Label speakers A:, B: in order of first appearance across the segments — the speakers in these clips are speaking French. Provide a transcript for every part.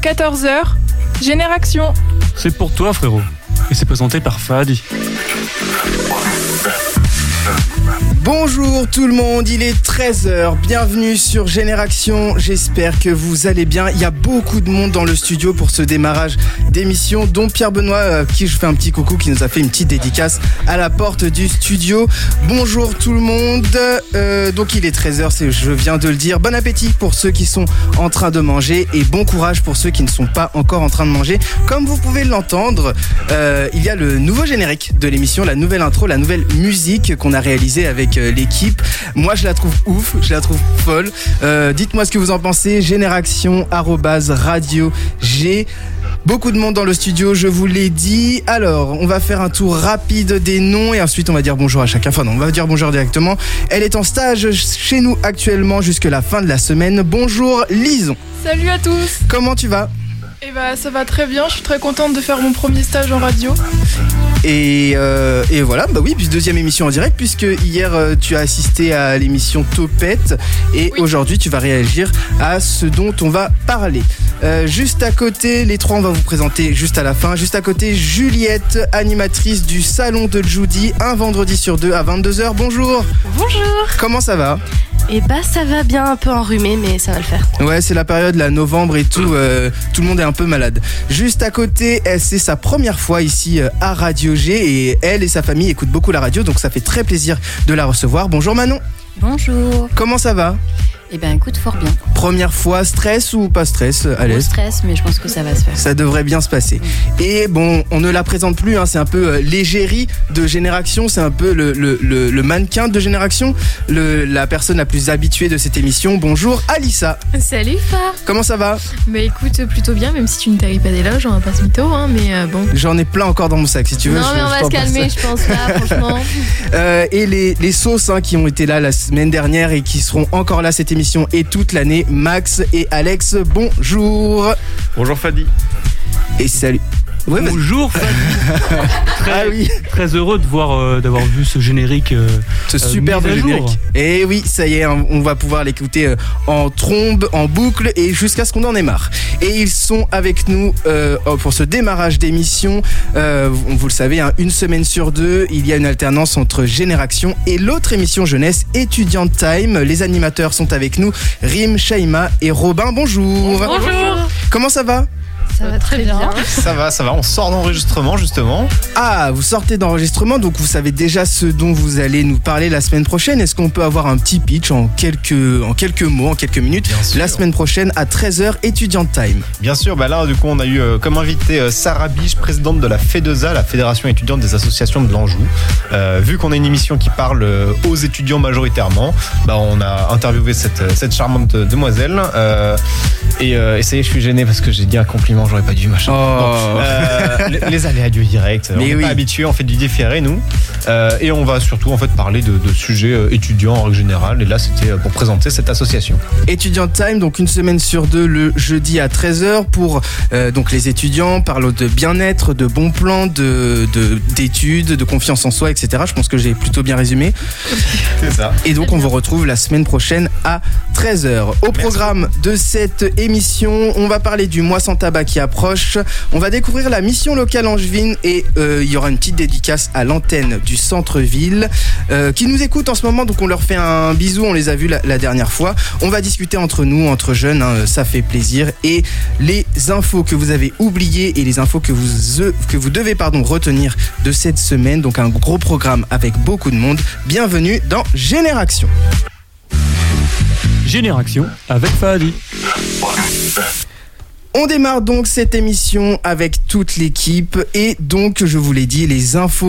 A: 14h, Génération.
B: C'est pour toi, frérot. Et c'est présenté par Fadi.
C: Bonjour tout le monde, il est 13h, bienvenue sur Génération, j'espère que vous allez bien. Il y a beaucoup de monde dans le studio pour ce démarrage d'émission, dont Pierre Benoît, qui je fais un petit coucou, qui nous a fait une petite dédicace à la porte du studio. Bonjour tout le monde, donc il est 13h, je viens de le dire. Bon appétit pour ceux qui sont en train de manger et bon courage pour ceux qui ne sont pas encore en train de manger. Comme vous pouvez l'entendre, il y a le nouveau générique de l'émission, la nouvelle intro, la nouvelle musique qu'on a réalisée avec l'équipe. Moi je la trouve ouf, je la trouve folle. Dites-moi ce que vous en pensez. Génération@radio G. Beaucoup de monde dans le studio, je vous l'ai dit. Alors, on va faire un tour rapide des noms et ensuite on va dire bonjour à chacun. Enfin non, on va dire bonjour directement. Elle est en stage chez nous actuellement jusqu'à la fin de la semaine. Bonjour Lison.
A: Salut à tous.
C: Comment tu vas ?
A: Eh bah ça va très bien, je suis très contente de faire mon premier stage en radio.
C: Et voilà, bah oui, puis deuxième émission en direct, puisque hier tu as assisté à l'émission Topette et oui. Aujourd'hui tu vas réagir à ce dont on va parler. Juste à côté, les trois on va vous présenter juste à la fin. Juste à côté, Juliette, animatrice du Salon de Judy, un vendredi sur deux à 22h. Bonjour.
D: Bonjour.
C: Comment ça va ?
D: Eh bah ça va bien, un peu enrhumé, mais ça va le faire.
C: Ouais, c'est la période, là, novembre et tout, tout le monde est un peu malade. Juste à côté, c'est sa première fois ici à Radio G et elle et sa famille écoutent beaucoup la radio, donc ça fait très plaisir de la recevoir. Bonjour Manon.
E: Bonjour.
C: Comment ça va ?
E: Eh bien écoute, fort bien.
C: Première fois, stress ou pas stress ? À l'aise ?
E: Stress, mais je pense que ça va se faire.
C: Ça devrait bien se passer. Et bon, on ne la présente plus, hein, c'est un peu l'égérie de Génération, c'est un peu le mannequin de Génération, la personne la plus habituée de cette émission. Bonjour Alissa.
F: Salut Far.
C: Comment ça va ?
F: Bah écoute, plutôt bien, même si tu ne tailles pas d'éloges, on va pas se mytho, hein, mais bon.
C: J'en ai plein encore dans mon sac, si tu veux.
F: Non mais on va se calmer, je pense pas, franchement.
C: Et les sauces qui ont été là la semaine dernière et qui seront encore là cette émission et toute l'année, Max et Alex, bonjour.
B: Bonjour Fadi.
C: Et salut. Ouais,
B: bonjour Fadi. Très heureux de voir d'avoir vu ce générique,
C: ce superbe générique. Et oui, ça y est, on va pouvoir l'écouter en trombe, en boucle et jusqu'à ce qu'on en ait marre. Et ils sont avec nous pour ce démarrage d'émission. Vous le savez, une semaine sur deux, il y a une alternance entre Génération et l'autre émission jeunesse, Étudiant Time. Les animateurs sont avec nous, Rim, Shaima et Robin. Bonjour.
F: Bonjour.
C: Comment ça va ?
F: Ça va très bien.
G: Ça va, on sort d'enregistrement justement.
C: Ah, vous sortez d'enregistrement, donc vous savez déjà ce dont vous allez nous parler la semaine prochaine. Est-ce qu'on peut avoir un petit pitch en quelques mots, en quelques minutes ? La semaine prochaine à 13h, Étudiant Time.
G: Bien sûr, là du coup on a eu comme invité Sarah Biche, présidente de la FEDESA, la Fédération étudiante des associations de l'Anjou. Vu qu'on a une émission qui parle aux étudiants majoritairement, on a interviewé cette charmante demoiselle. Et ça y est, je suis gêné parce que j'ai dit un compliment. J'aurais pas dû, machin. Les aléas du direct. On n'est pas habitués, on fait du différé, nous. Et on va surtout en fait parler de sujets étudiants en règle générale. Et là, c'était pour présenter cette association.
C: Étudiant Time, donc une semaine sur deux, le jeudi à 13h pour donc les étudiants. Parlent de bien-être, de bons plans, d'études, de confiance en soi, etc. Je pense que j'ai plutôt bien résumé.
G: C'est ça.
C: Et donc, on vous retrouve la semaine prochaine à 13h. Au programme de cette émission, on va parler du mois sans tabac qui approche. On va découvrir la mission locale angevine et il y aura une petite dédicace à l'antenne du centre-ville qui nous écoute en ce moment, donc on leur fait un bisou, on les a vus la dernière fois. On va discuter entre nous, entre jeunes, ça fait plaisir. Et les infos que vous avez oubliées et les infos que vous devez retenir de cette semaine, donc un gros programme avec beaucoup de monde. Bienvenue dans Génération.
B: Génération avec Fadi.
C: On démarre donc cette émission avec toute l'équipe et donc je vous l'ai dit, les infos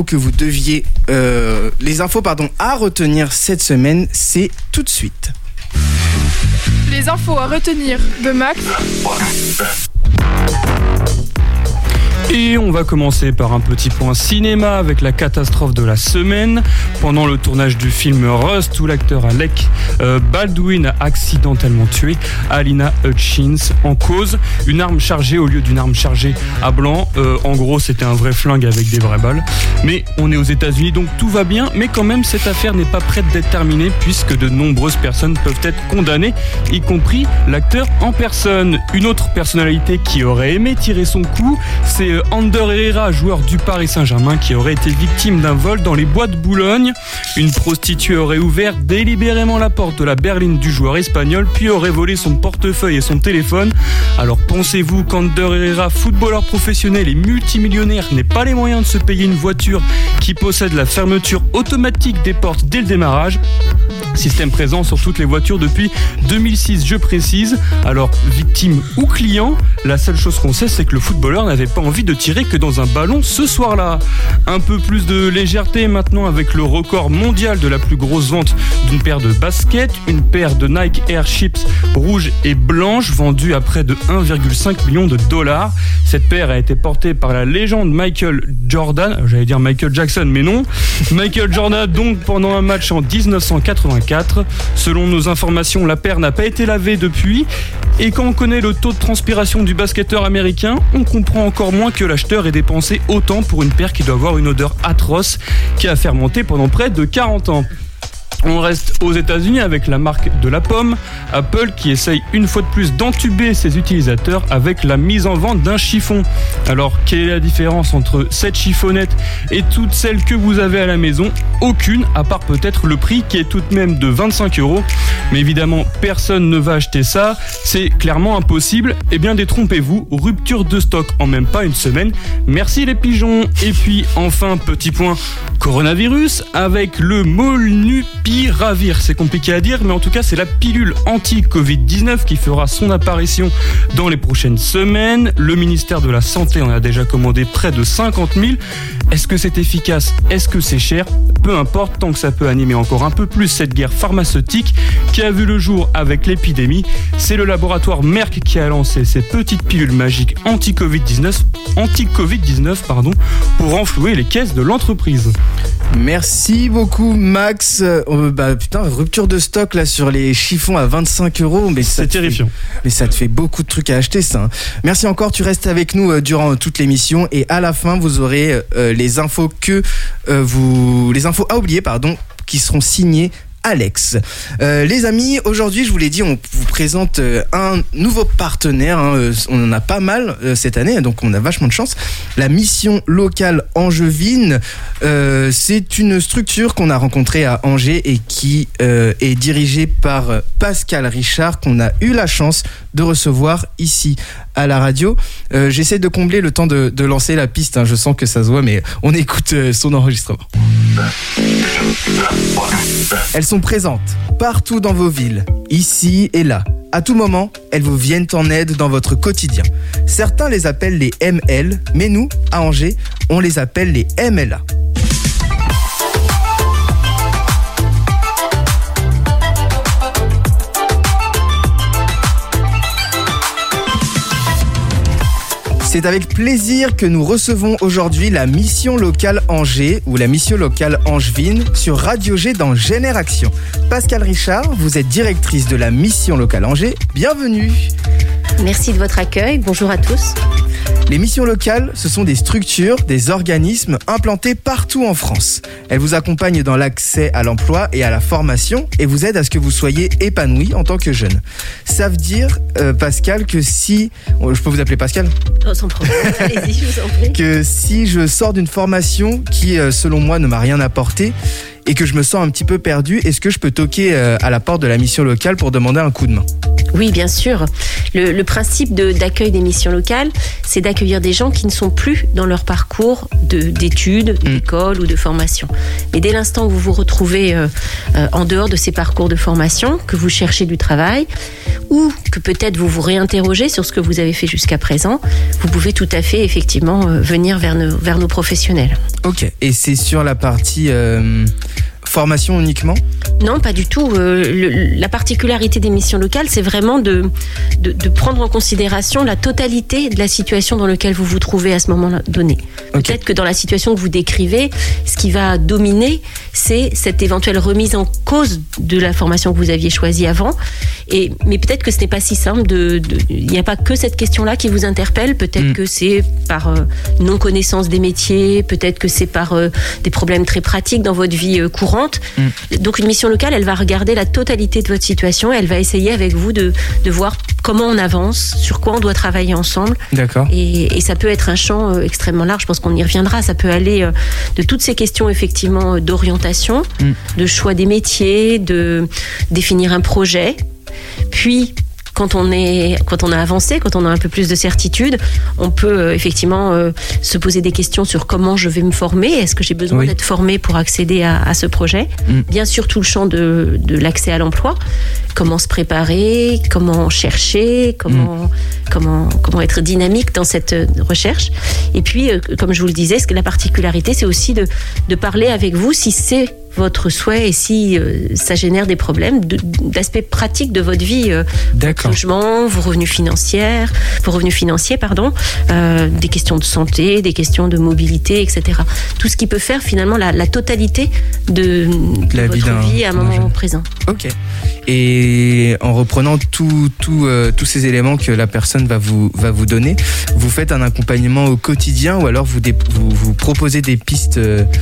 C: à retenir cette semaine, c'est tout de suite.
A: Les infos à retenir de Max.
B: Et Et on va commencer par un petit point cinéma avec la catastrophe de la semaine. Pendant le tournage du film Rust, où l'acteur Alec Baldwin a accidentellement tué Alina Hutchins. En cause, une arme chargée au lieu d'une arme chargée à blanc. En gros, c'était un vrai flingue avec des vraies balles. Mais on est aux États-Unis, donc tout va bien. Mais quand même, cette affaire n'est pas prête d'être terminée, puisque de nombreuses personnes peuvent être condamnées, y compris l'acteur en personne. Une autre personnalité qui aurait aimé tirer son coup, c'est Ander Herrera, joueur du Paris Saint-Germain, qui aurait été victime d'un vol dans les bois de Boulogne. Une prostituée aurait ouvert délibérément la porte de la berline du joueur espagnol, puis aurait volé son portefeuille et son téléphone. Alors pensez-vous qu'Ander Herrera, footballeur professionnel et multimillionnaire, n'ait pas les moyens de se payer une voiture qui possède la fermeture automatique des portes dès le démarrage? Système présent sur toutes les voitures depuis 2006, je précise. Alors, victime ou client, la seule chose qu'on sait, c'est que le footballeur n'avait pas envie de tirer que dans un ballon ce soir-là. Un peu plus de légèreté maintenant avec le record mondial de la plus grosse vente d'une paire de baskets, une paire de Nike Air Chips rouge et blanche vendue à près de 1,5 million de dollars. Cette paire a été portée par la légende Michael Jordan, j'allais dire Michael Jackson, mais non. Michael Jordan donc pendant un match en 1984. Selon nos informations, la paire n'a pas été lavée depuis. Et quand on connaît le taux de transpiration du basketteur américain, on comprend encore moins que l'acheteur ait dépensé autant pour une paire qui doit avoir une odeur atroce qui a fermenté pendant près de 40 ans. On reste aux États-Unis avec la marque de la pomme, Apple, qui essaye une fois de plus d'entuber ses utilisateurs avec la mise en vente d'un chiffon. Alors, quelle est la différence entre cette chiffonnette et toutes celles que vous avez à la maison? Aucune, à part peut-être le prix qui est tout de même de 25 €. Mais évidemment, personne ne va acheter ça, c'est clairement impossible. Eh bien, détrompez-vous, rupture de stock en même pas une semaine. Merci les pigeons. Et puis, enfin, petit point coronavirus avec le Molnupiravir. C'est compliqué à dire, mais en tout cas, c'est la pilule anti-Covid-19 qui fera son apparition dans les prochaines semaines. Le ministère de la Santé en a déjà commandé près de 50 000. Est-ce que c'est efficace? Est-ce que c'est cher? Peu importe, tant que ça peut animer encore un peu plus cette guerre pharmaceutique qui a vu le jour avec l'épidémie. C'est le laboratoire Merck qui a lancé ces petites pilules magiques anti-Covid-19 pour renflouer les caisses de l'entreprise.
C: Merci beaucoup Max. Rupture de stock là sur les chiffons à 25 €. Mais
B: c'est terrifiant.
C: Mais ça te fait beaucoup de trucs à acheter ça. Merci encore, tu restes avec nous durant toute l'émission et à la fin vous aurez les infos à oublier qui seront signées Alex. Les amis, aujourd'hui, je vous l'ai dit, on vous présente un nouveau partenaire. On en a pas mal cette année, donc on a vachement de chance. La mission locale angevine, c'est une structure qu'on a rencontrée à Angers et qui est dirigée par Pascal Richard, qu'on a eu la chance de recevoir ici à la radio. J'essaie de combler le temps de lancer la piste. Je sens que ça se voit, mais on écoute son enregistrement. Elles sont présentes partout dans vos villes, ici et là. À tout moment, elles vous viennent en aide dans votre quotidien. Certains les appellent les ML, mais nous, à Angers, on les appelle les MLA. C'est avec plaisir que nous recevons aujourd'hui la mission locale Angers ou la mission locale angevine sur Radio G dans Génération. Pascal Richard, vous êtes directrice de la mission locale Angers. Bienvenue.
E: Merci de votre accueil. Bonjour à tous.
C: Les missions locales, ce sont des structures, des organismes implantés partout en France. Elles vous accompagnent dans l'accès à l'emploi et à la formation et vous aident à ce que vous soyez épanoui en tant que jeune. Ça veut dire, Pascal, que si... Je peux vous appeler Pascal ?
E: Oh, sans problème, allez-y, je vous en prie.
C: Que si je sors d'une formation qui, selon moi, ne m'a rien apporté et que je me sens un petit peu perdu, est-ce que je peux toquer à la porte de la mission locale pour demander un coup de main ?
E: Oui, bien sûr. Le principe d'accueil des missions locales, c'est d'accueillir des gens qui ne sont plus dans leur parcours d'études, d'école ou de formation. Mais dès l'instant où vous vous retrouvez en dehors de ces parcours de formation, que vous cherchez du travail, ou que peut-être vous vous réinterrogez sur ce que vous avez fait jusqu'à présent, vous pouvez tout à fait effectivement venir vers nos professionnels.
C: Ok, et c'est sur la partie formation uniquement ?
E: Non, pas du tout. La particularité des missions locales, c'est vraiment de prendre en considération la totalité de la situation dans laquelle vous vous trouvez à ce moment donné.
C: Okay.
E: Peut-être que dans la situation que vous décrivez, ce qui va dominer, c'est cette éventuelle remise en cause de la formation que vous aviez choisie avant. Mais peut-être que ce n'est pas si simple. Il n'y a pas que cette question-là qui vous interpelle. Peut-être que c'est par non-connaissance des métiers. Peut-être que c'est par des problèmes très pratiques dans votre vie courante. Donc une mission locale, elle va regarder la totalité de votre situation et elle va essayer avec vous de voir comment on avance, sur quoi on doit travailler ensemble.
C: D'accord.
E: Et ça peut être un champ extrêmement large, je pense qu'on y reviendra. Ça peut aller de toutes ces questions effectivement d'orientation, de choix des métiers, de définir un projet. Puis, quand on a avancé, quand on a un peu plus de certitude, on peut effectivement se poser des questions sur comment je vais me former. Est-ce que j'ai besoin d'être formé pour accéder à ce projet ? Bien sûr, tout le champ de l'accès à l'emploi. Comment se préparer, comment chercher, comment être dynamique dans cette recherche. Et puis, comme je vous le disais, la particularité, c'est aussi de parler avec vous si c'est votre souhait et si ça génère des problèmes d'aspect pratique de votre vie, votre logement, vos revenus financiers, des questions de santé, des questions de mobilité, etc. Tout ce qui peut faire finalement la totalité de votre vie à un moment présent.
C: Ok. Et en reprenant tous ces éléments que la personne va vous donner, vous faites un accompagnement au quotidien ou alors vous proposez des pistes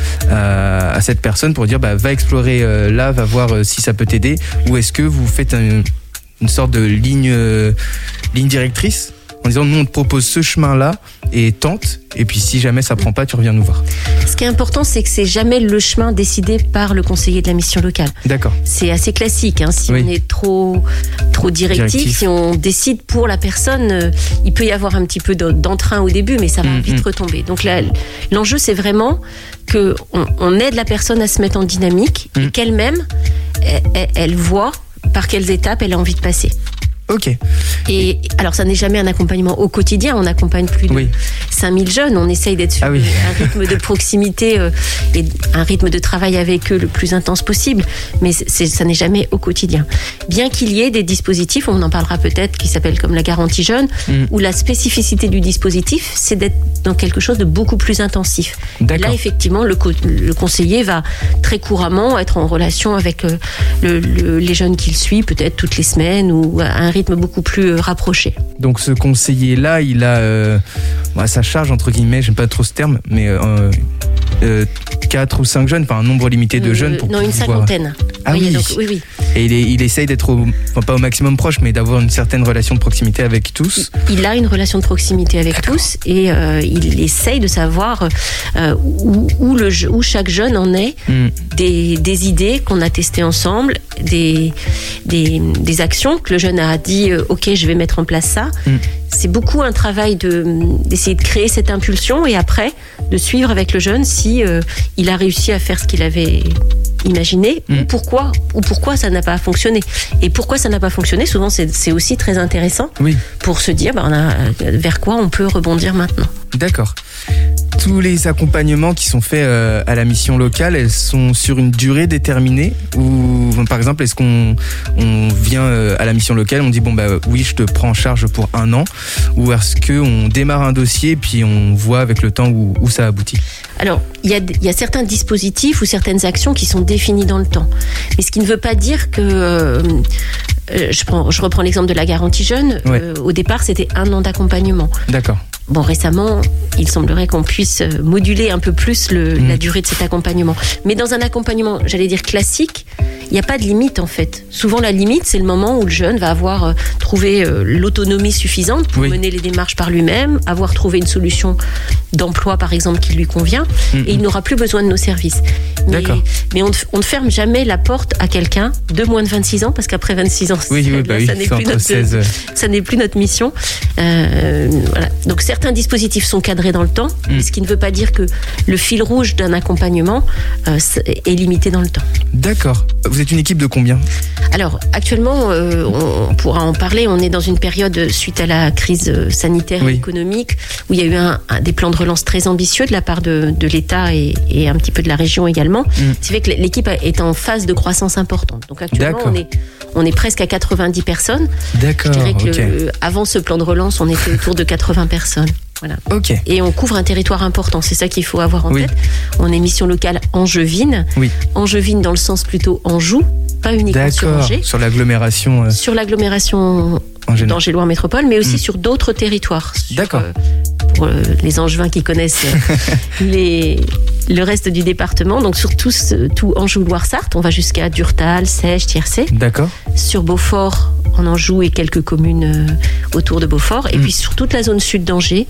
C: à cette personne pour dire va explorer là, va voir si ça peut t'aider, ou est-ce que vous faites une sorte de ligne directrice en disant nous on te propose ce chemin-là et tente, et puis si jamais ça prend pas, tu reviens nous voir.
E: Ce qui est important, c'est que c'est jamais le chemin décidé par le conseiller de la mission locale.
C: D'accord.
E: C'est assez classique, si on est trop directif, si on décide pour la personne, il peut y avoir un petit peu d'entrain au début, mais ça va vite retomber. Donc l'enjeu, c'est vraiment qu'on aide la personne à se mettre en dynamique et qu'elle-même, elle voit par quelles étapes elle a envie de passer.
C: Ok.
E: Et alors, ça n'est jamais un accompagnement au quotidien. On accompagne plus de 5000 jeunes. On essaye d'être sur un rythme de proximité et un rythme de travail avec eux le plus intense possible. Mais ça n'est jamais au quotidien. Bien qu'il y ait des dispositifs, on en parlera peut-être, qui s'appellent comme la garantie jeune, où la spécificité du dispositif, c'est d'être dans quelque chose de beaucoup plus intensif. Là, effectivement, le conseiller va très couramment être en relation avec les jeunes qu'il suit, peut-être toutes les semaines, ou à un rythme beaucoup plus rapproché.
C: Donc ce conseiller-là, il a sa charge, entre guillemets, j'aime pas trop ce terme, mais 4 ou 5 jeunes, enfin un nombre limité de jeunes pour
E: une cinquantaine.
C: Ah oui.
E: Donc, oui.
C: Et il essaye d'être pas au maximum proche, mais d'avoir une certaine relation de proximité avec tous.
E: Il a une relation de proximité avec tous et il essaye de savoir où chaque jeune en est, des idées qu'on a testées ensemble, des actions que le jeune a dit ok, je vais mettre en place ça. C'est beaucoup un travail d'essayer de créer cette impulsion et après de suivre avec le jeune si il a réussi à faire ce qu'il avait imaginé ou pourquoi ça n'a pas fonctionné. Et pourquoi ça n'a pas fonctionné, souvent c'est aussi très intéressant pour se dire vers quoi on peut rebondir maintenant.
C: D'accord. Tous les accompagnements qui sont faits à la mission locale, elles sont sur une durée déterminée ou par exemple, est-ce qu'on vient à la mission locale, on dit oui, je te prends en charge pour 1 an, ou est-ce qu'on démarre un dossier puis on voit avec le temps où ça aboutit?
E: Alors, il y a certains dispositifs ou certaines actions qui sont définies dans le temps. Mais ce qui ne veut pas dire que... je reprends l'exemple de la garantie jeune. Au départ, c'était 1 an d'accompagnement.
C: D'accord.
E: Bon, récemment, il semblerait qu'on puisse moduler un peu plus la durée de cet accompagnement. Mais dans un accompagnement, j'allais dire classique, il n'y a pas de limite en fait. Souvent, la limite, c'est le moment où le jeune va avoir trouvé l'autonomie suffisante pour mener les démarches par lui-même, avoir trouvé une solution d'emploi, par exemple, qui lui convient, et il n'aura plus besoin de nos services. Mais on ne ferme jamais la porte à quelqu'un de moins de 26 ans, parce qu'après 26 ans, ça n'est plus notre mission. Voilà. Donc, certains dispositifs sont cadrés dans le temps, ce qui ne veut pas dire que le fil rouge d'un accompagnement est limité dans le temps. D'accord.
C: Vous êtes une équipe de combien ?
E: Alors, actuellement, on pourra en parler, on est dans une période suite à la crise sanitaire et économique où il y a eu des plans de de relance très ambitieux de la part de l'État et un petit peu de la région également. Ce qui fait que l'équipe est en phase de croissance importante. Donc actuellement, on est presque à 90 personnes.
C: D'accord.
E: Je dirais que avant ce plan de relance, on était autour de 80 personnes. Voilà.
C: Ok.
E: Et on couvre un territoire important, c'est ça qu'il faut avoir en tête. On est mission locale angevine. Oui. Angevine dans le sens plutôt Anjou, pas uniquement sur Angers.
C: Sur l'agglomération.
E: Sur l'agglomération d'Angers-Loire Métropole, mais aussi sur d'autres territoires.
C: D'accord.
E: Pour les Angevins qui connaissent le reste du département, donc sur tout Anjou-Loire-Sarthe, on va jusqu'à Durtal, Sèche, Tiercé.
C: D'accord.
E: Sur Beaufort, en Anjou et quelques communes autour de Beaufort. Et puis sur toute la zone sud d'Angers,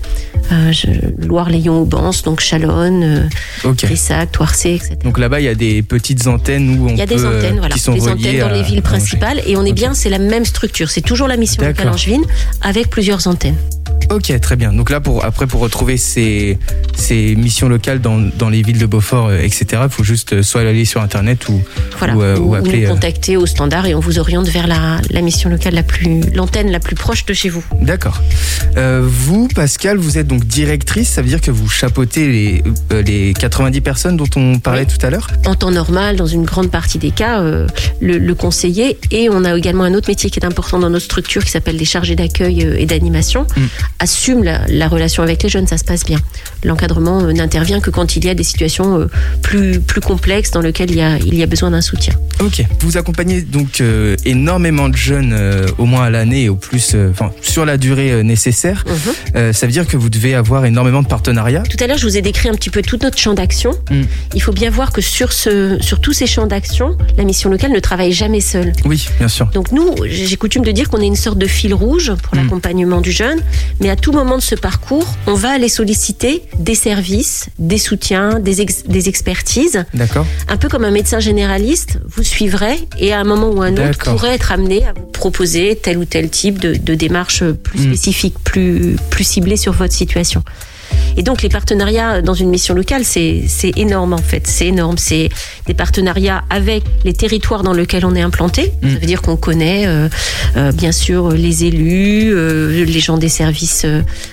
E: Loire-Léon-Aubance, donc Chalonne, Brissac, Toircé, etc.
C: Donc là-bas, il y a des petites antennes où
E: il y a des antennes, voilà,
C: qui sont
E: des
C: reliées
E: antennes dans les villes principales. Et on est bien, c'est la même structure. C'est toujours la mission locale angevine avec plusieurs antennes.
C: Ok, très bien. Donc là, pour retrouver ces missions locales dans les villes de Beaufort, etc., il faut juste soit aller sur Internet ou appeler.
E: Nous contacter au standard et on vous oriente vers la mission locale l'antenne la plus proche de chez vous.
C: D'accord. Vous, Pascal, vous êtes donc directrice, ça veut dire que vous chapeautez les 90 personnes dont on parlait tout à l'heure ?
E: En temps normal, dans une grande partie des cas, le conseiller, et on a également un autre métier qui est important dans notre structure qui s'appelle les chargés d'accueil et d'animation, assume la relation avec les jeunes, ça se passe bien. L'encadrement n'intervient que quand il y a des situations plus complexes dans lesquelles il y a besoin d'un soutien.
C: Ok. Vous accompagnez donc énormément de jeunes, au moins à l'année et au plus, sur la durée nécessaire. Ça veut dire que vous devez avoir énormément de partenariats.
E: Tout à l'heure, je vous ai décrit un petit peu tout notre champ d'action. Il faut bien voir que sur tous ces champs d'action, la mission locale ne travaille jamais seule.
C: Oui, bien sûr.
E: Donc nous, j'ai coutume de dire qu'on est une sorte de fil rouge pour l'accompagnement du jeune, mais à tout moment de ce parcours, on va aller solliciter des services, des soutiens, des expertises.
C: D'accord.
E: Un peu comme un médecin généraliste, vous suivrez et à un moment ou un autre pourrait être amené à vous proposer tel ou tel type de démarche plus spécifique, plus ciblée sur votre situation. Et donc les partenariats dans une mission locale, c'est énorme en fait. C'est énorme. C'est des partenariats avec les territoires dans lesquels on est implanté. Ça veut dire qu'on connaît bien sûr les élus, les gens des services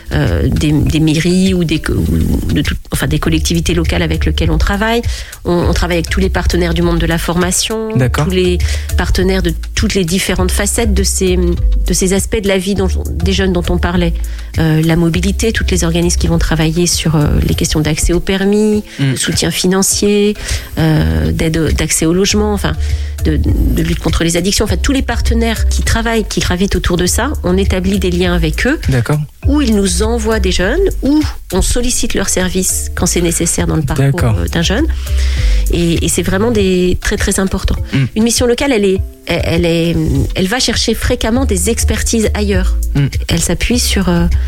E: des mairies ou des collectivités locales avec lesquelles on travaille. On travaille avec tous les partenaires du monde de la formation, tous les partenaires de toutes les différentes facettes de ces aspects de la vie des jeunes dont on parlait. La mobilité, tous les organismes qui vont travailler sur les questions d'accès au permis, de soutien financier, d'aide d'accès au logement, de lutte contre les addictions. Tous les partenaires qui travaillent, qui gravitent autour de ça, on établit des liens avec eux.
C: D'accord.
E: Où ils nous envoient des jeunes, où on sollicite leurs services quand c'est nécessaire dans le parcours d'un jeune. Et c'est vraiment très très important. Une mission locale, elle va chercher fréquemment des expertises ailleurs. Elle s'appuie sur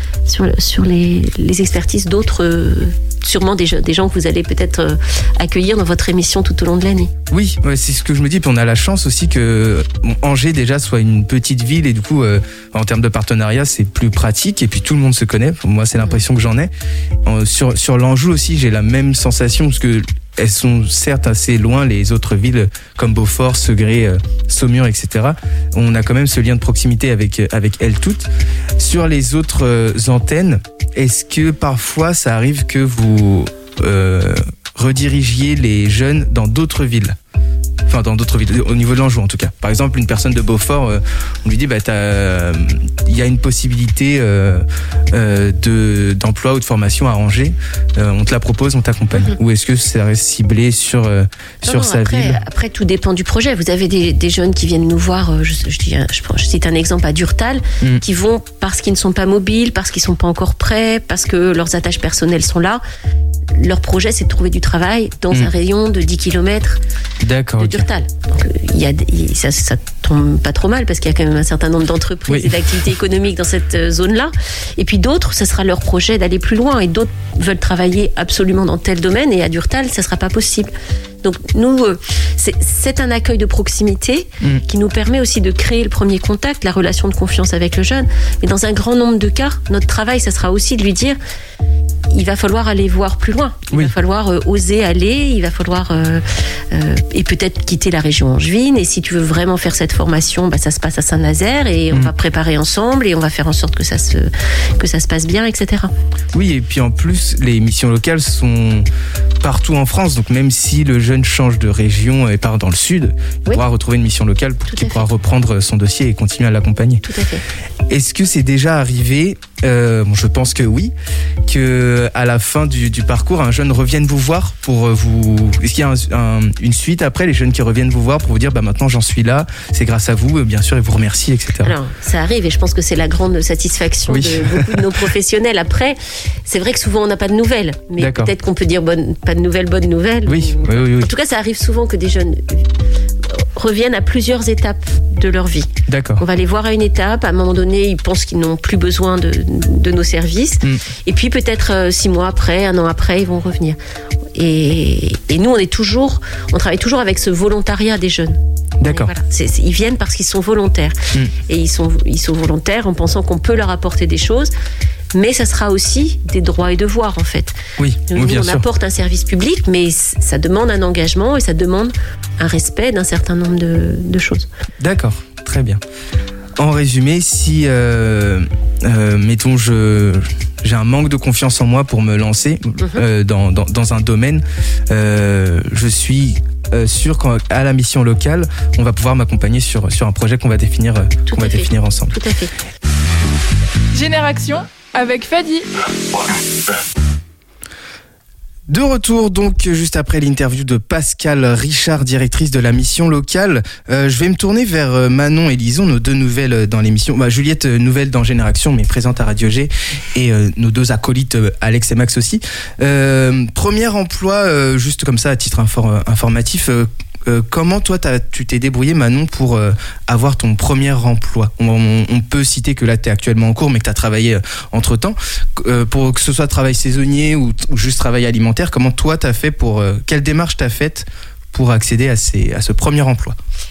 E: les expertises d'autres, sûrement des gens que vous allez peut-être accueillir dans votre émission tout au long de l'année.
C: Oui, c'est ce que je me dis. Puis on a la chance aussi que Angers déjà soit une petite ville et du coup, en termes de partenariat, c'est plus pratique et puis tout le monde se connaît. Moi, c'est l'impression que j'en ai. Sur l'Anjou aussi, j'ai la même sensation parce que elles sont certes assez loin, les autres villes comme Beaufort, Segré, Saumur, etc. On a quand même ce lien de proximité avec elles toutes. Sur les autres antennes, est-ce que parfois ça arrive que vous redirigiez les jeunes dans d'autres villes ? Enfin, dans d'autres villes, au niveau de l'Anjou en tout cas. Par exemple, une personne de Beaufort, on lui dit il y a une possibilité d'emploi ou de formation à Angers, on te la propose, on t'accompagne. Ou est-ce que ça reste ciblé sur sa ville ?
E: Après, tout dépend du projet. Vous avez des jeunes qui viennent nous voir, je cite un exemple à Durtal, qui vont parce qu'ils ne sont pas mobiles, parce qu'ils ne sont pas encore prêts, parce que leurs attaches personnelles sont là. Leur projet, c'est de trouver du travail dans un rayon de 10 km de Durtal. Donc, ça tombe pas trop mal parce qu'il y a quand même un certain nombre d'entreprises et d'activités économiques dans cette zone-là. Et puis d'autres, ça sera leur projet d'aller plus loin. Et d'autres veulent travailler absolument dans tel domaine. Et à Durtal, ça sera pas possible. Donc nous, c'est un accueil de proximité qui nous permet aussi de créer le premier contact, la relation de confiance avec le jeune. Mais dans un grand nombre de cas, notre travail, ça sera aussi de lui dire... il va falloir aller voir plus loin. Il va falloir oser aller, il va falloir et peut-être quitter la région angevine. Et si tu veux vraiment faire cette formation, ça se passe à Saint-Nazaire et on va préparer ensemble et on va faire en sorte que ça se passe bien, etc.
C: Oui, et puis en plus, les missions locales sont partout en France. Donc même si le jeune change de région et part dans le sud, il pourra retrouver une mission locale qui pourra reprendre son dossier et continuer à l'accompagner.
E: Tout à fait.
C: Est-ce que c'est déjà arrivé, je pense que oui, que à la fin du parcours, un jeune revienne vous voir pour vous... Est-ce qu'il y a une suite après, les jeunes qui reviennent vous voir pour vous dire maintenant j'en suis là, c'est grâce à vous, bien sûr, et vous remercie, etc.
E: Alors, ça arrive et je pense que c'est la grande satisfaction de beaucoup de nos professionnels. Après, c'est vrai que souvent on n'a pas de nouvelles, mais peut-être qu'on peut dire pas de nouvelles, bonnes nouvelles.
C: Oui.
E: En tout cas, ça arrive souvent que des jeunes reviennent à plusieurs étapes de leur vie.
C: D'accord.
E: On va les voir à une étape, à un moment donné, ils pensent qu'ils n'ont plus besoin de nos services, et puis peut-être 6 mois après, 1 an après, ils vont revenir. Et nous, on travaille toujours avec ce volontariat des jeunes.
C: D'accord.
E: Voilà. Ils viennent parce qu'ils sont volontaires. Et ils sont volontaires en pensant qu'on peut leur apporter des choses, mais ça sera aussi des droits et devoirs, en fait.
C: Oui, bien sûr.
E: On apporte un service public, mais ça demande un engagement et ça demande un respect d'un certain nombre de choses.
C: D'accord, très bien. En résumé, si, mettons, j'ai un manque de confiance en moi pour me lancer dans un domaine, je suis sûr qu'à la mission locale, on va pouvoir m'accompagner sur un projet qu'on va définir ensemble.
E: Tout à fait.
A: Génération avec Fadi.
C: De retour donc juste après l'interview de Pascal Richard, directrice de la mission locale. Je vais me tourner vers Manon et Lison, nos 2 nouvelles dans l'émission. Juliette, nouvelle dans Génération, mais présente à Radio G, et nos 2 acolytes, Alex et Max aussi. Premier emploi, juste comme ça à titre informatif. Comment toi tu t'es débrouillé, Manon, pour avoir ton premier emploi? On peut citer que là tu es actuellement en cours, mais que tu as travaillé entre temps, pour que ce soit travail saisonnier ou juste travail alimentaire. Comment toi t'as fait quelle démarche t'as faite pour accéder à ce premier emploi?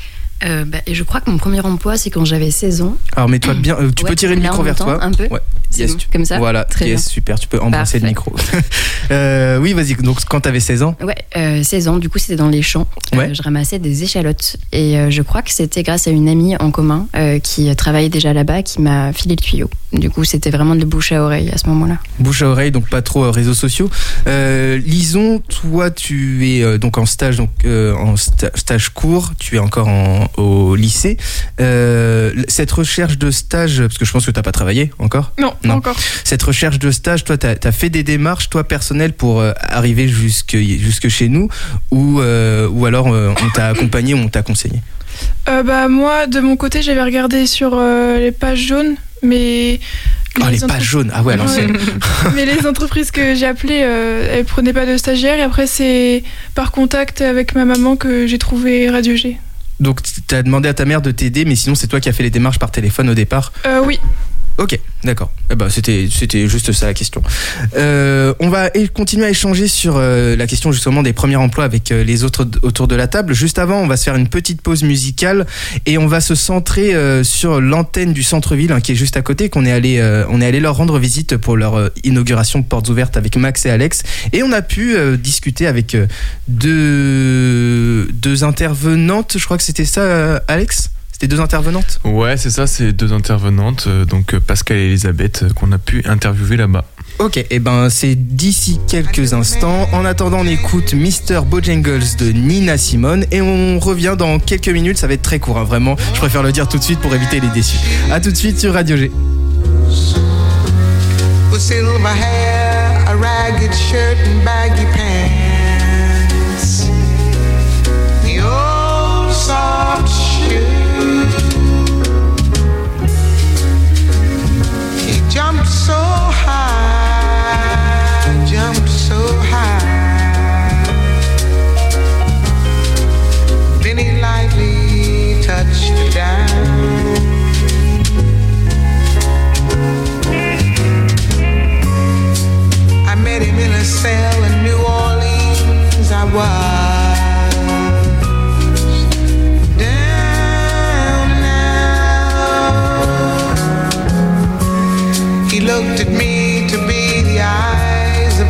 H: Et je crois que mon premier emploi, c'est quand j'avais 16 ans.
C: Alors mets-toi bien, tu peux tirer le micro vers toi
H: un peu.
C: Ouais.
H: Yes, comme ça.
C: Voilà,
H: très bien.
C: Super, tu peux embrasser le micro. Oui, vas-y, donc quand t'avais 16 ans.
H: Ouais, 16 ans, du coup c'était dans les champs. Je ramassais des échalotes et je crois que c'était grâce à une amie en commun qui travaillait déjà là-bas qui m'a filé le tuyau. Du coup c'était vraiment de bouche à oreille à ce moment-là. Bouche à oreille,
C: donc pas trop réseaux sociaux. Lison, toi tu es donc en stage, stage court, tu es encore au lycée. Cette recherche de stage, parce que je pense que t'as pas travaillé encore.
A: Non, pas encore.
C: Cette recherche de stage, toi t'as fait des démarches toi personnelles pour arriver jusque chez nous, ou alors on t'a accompagné ou on t'a conseillé?
A: Moi de mon côté j'avais regardé sur les pages jaunes, mais
C: les pages jaunes, ah ouais, alors c'est...
A: Mais les entreprises que j'ai appelées, elles prenaient pas de stagiaires, et après c'est par contact avec ma maman que j'ai trouvé Radio G.
C: Donc t'as demandé à ta mère de t'aider, mais sinon c'est toi qui as fait les démarches par téléphone au départ?
A: Oui.
C: Ok, d'accord. C'était juste ça la question. On va continuer à échanger sur la question justement des premiers emplois avec les autres autour de la table. Juste avant, on va se faire une petite pause musicale et on va se centrer sur l'antenne du centre-ville qui est juste à côté, qu'on est allé leur rendre visite pour leur inauguration Portes Ouvertes avec Max et Alex, et on a pu discuter avec deux intervenantes. Je crois que c'était ça, Alex? C'était 2 intervenantes?
I: Ouais, c'est ça, c'est 2 intervenantes, donc Pascal et Elisabeth, qu'on a pu interviewer là-bas.
C: Ok, et c'est d'ici quelques instants. En attendant, on écoute Mr. Bojangles de Nina Simone et on revient dans quelques minutes. Ça va être très court, vraiment. Je préfère le dire tout de suite pour éviter les déçus. A tout de suite sur Radio G.
J: Jumped so high, then he lightly touched down. I met him in a cell in New Orleans. I was down now. He looked at me to be the eyes of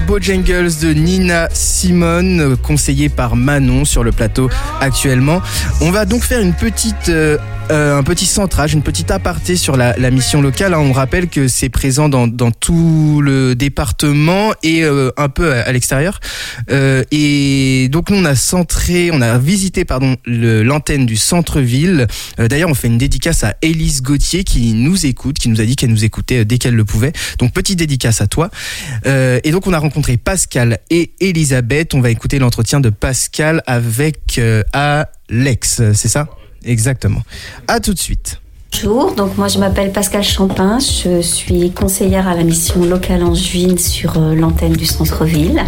C: Bojangles de Nina Simone, conseillé par Manon sur le plateau actuellement. On va donc faire un petit centrage, une petite aparté sur la mission locale. On rappelle que c'est présent dans tout le département et un peu à l'extérieur. Et donc nous on a visité l'antenne du centre-ville. D'ailleurs on fait une dédicace à Élise Gauthier qui nous écoute, qui nous a dit qu'elle nous écoutait dès qu'elle le pouvait. Donc petite dédicace à toi. Et donc on a rencontré Pascal et Elisabeth. On va écouter l'entretien de Pascal avec Alex, c'est ça ? Exactement. À tout de suite.
K: Bonjour, donc moi je m'appelle Pascal Champin, je suis conseillère à la mission locale angevine sur l'antenne du centre-ville.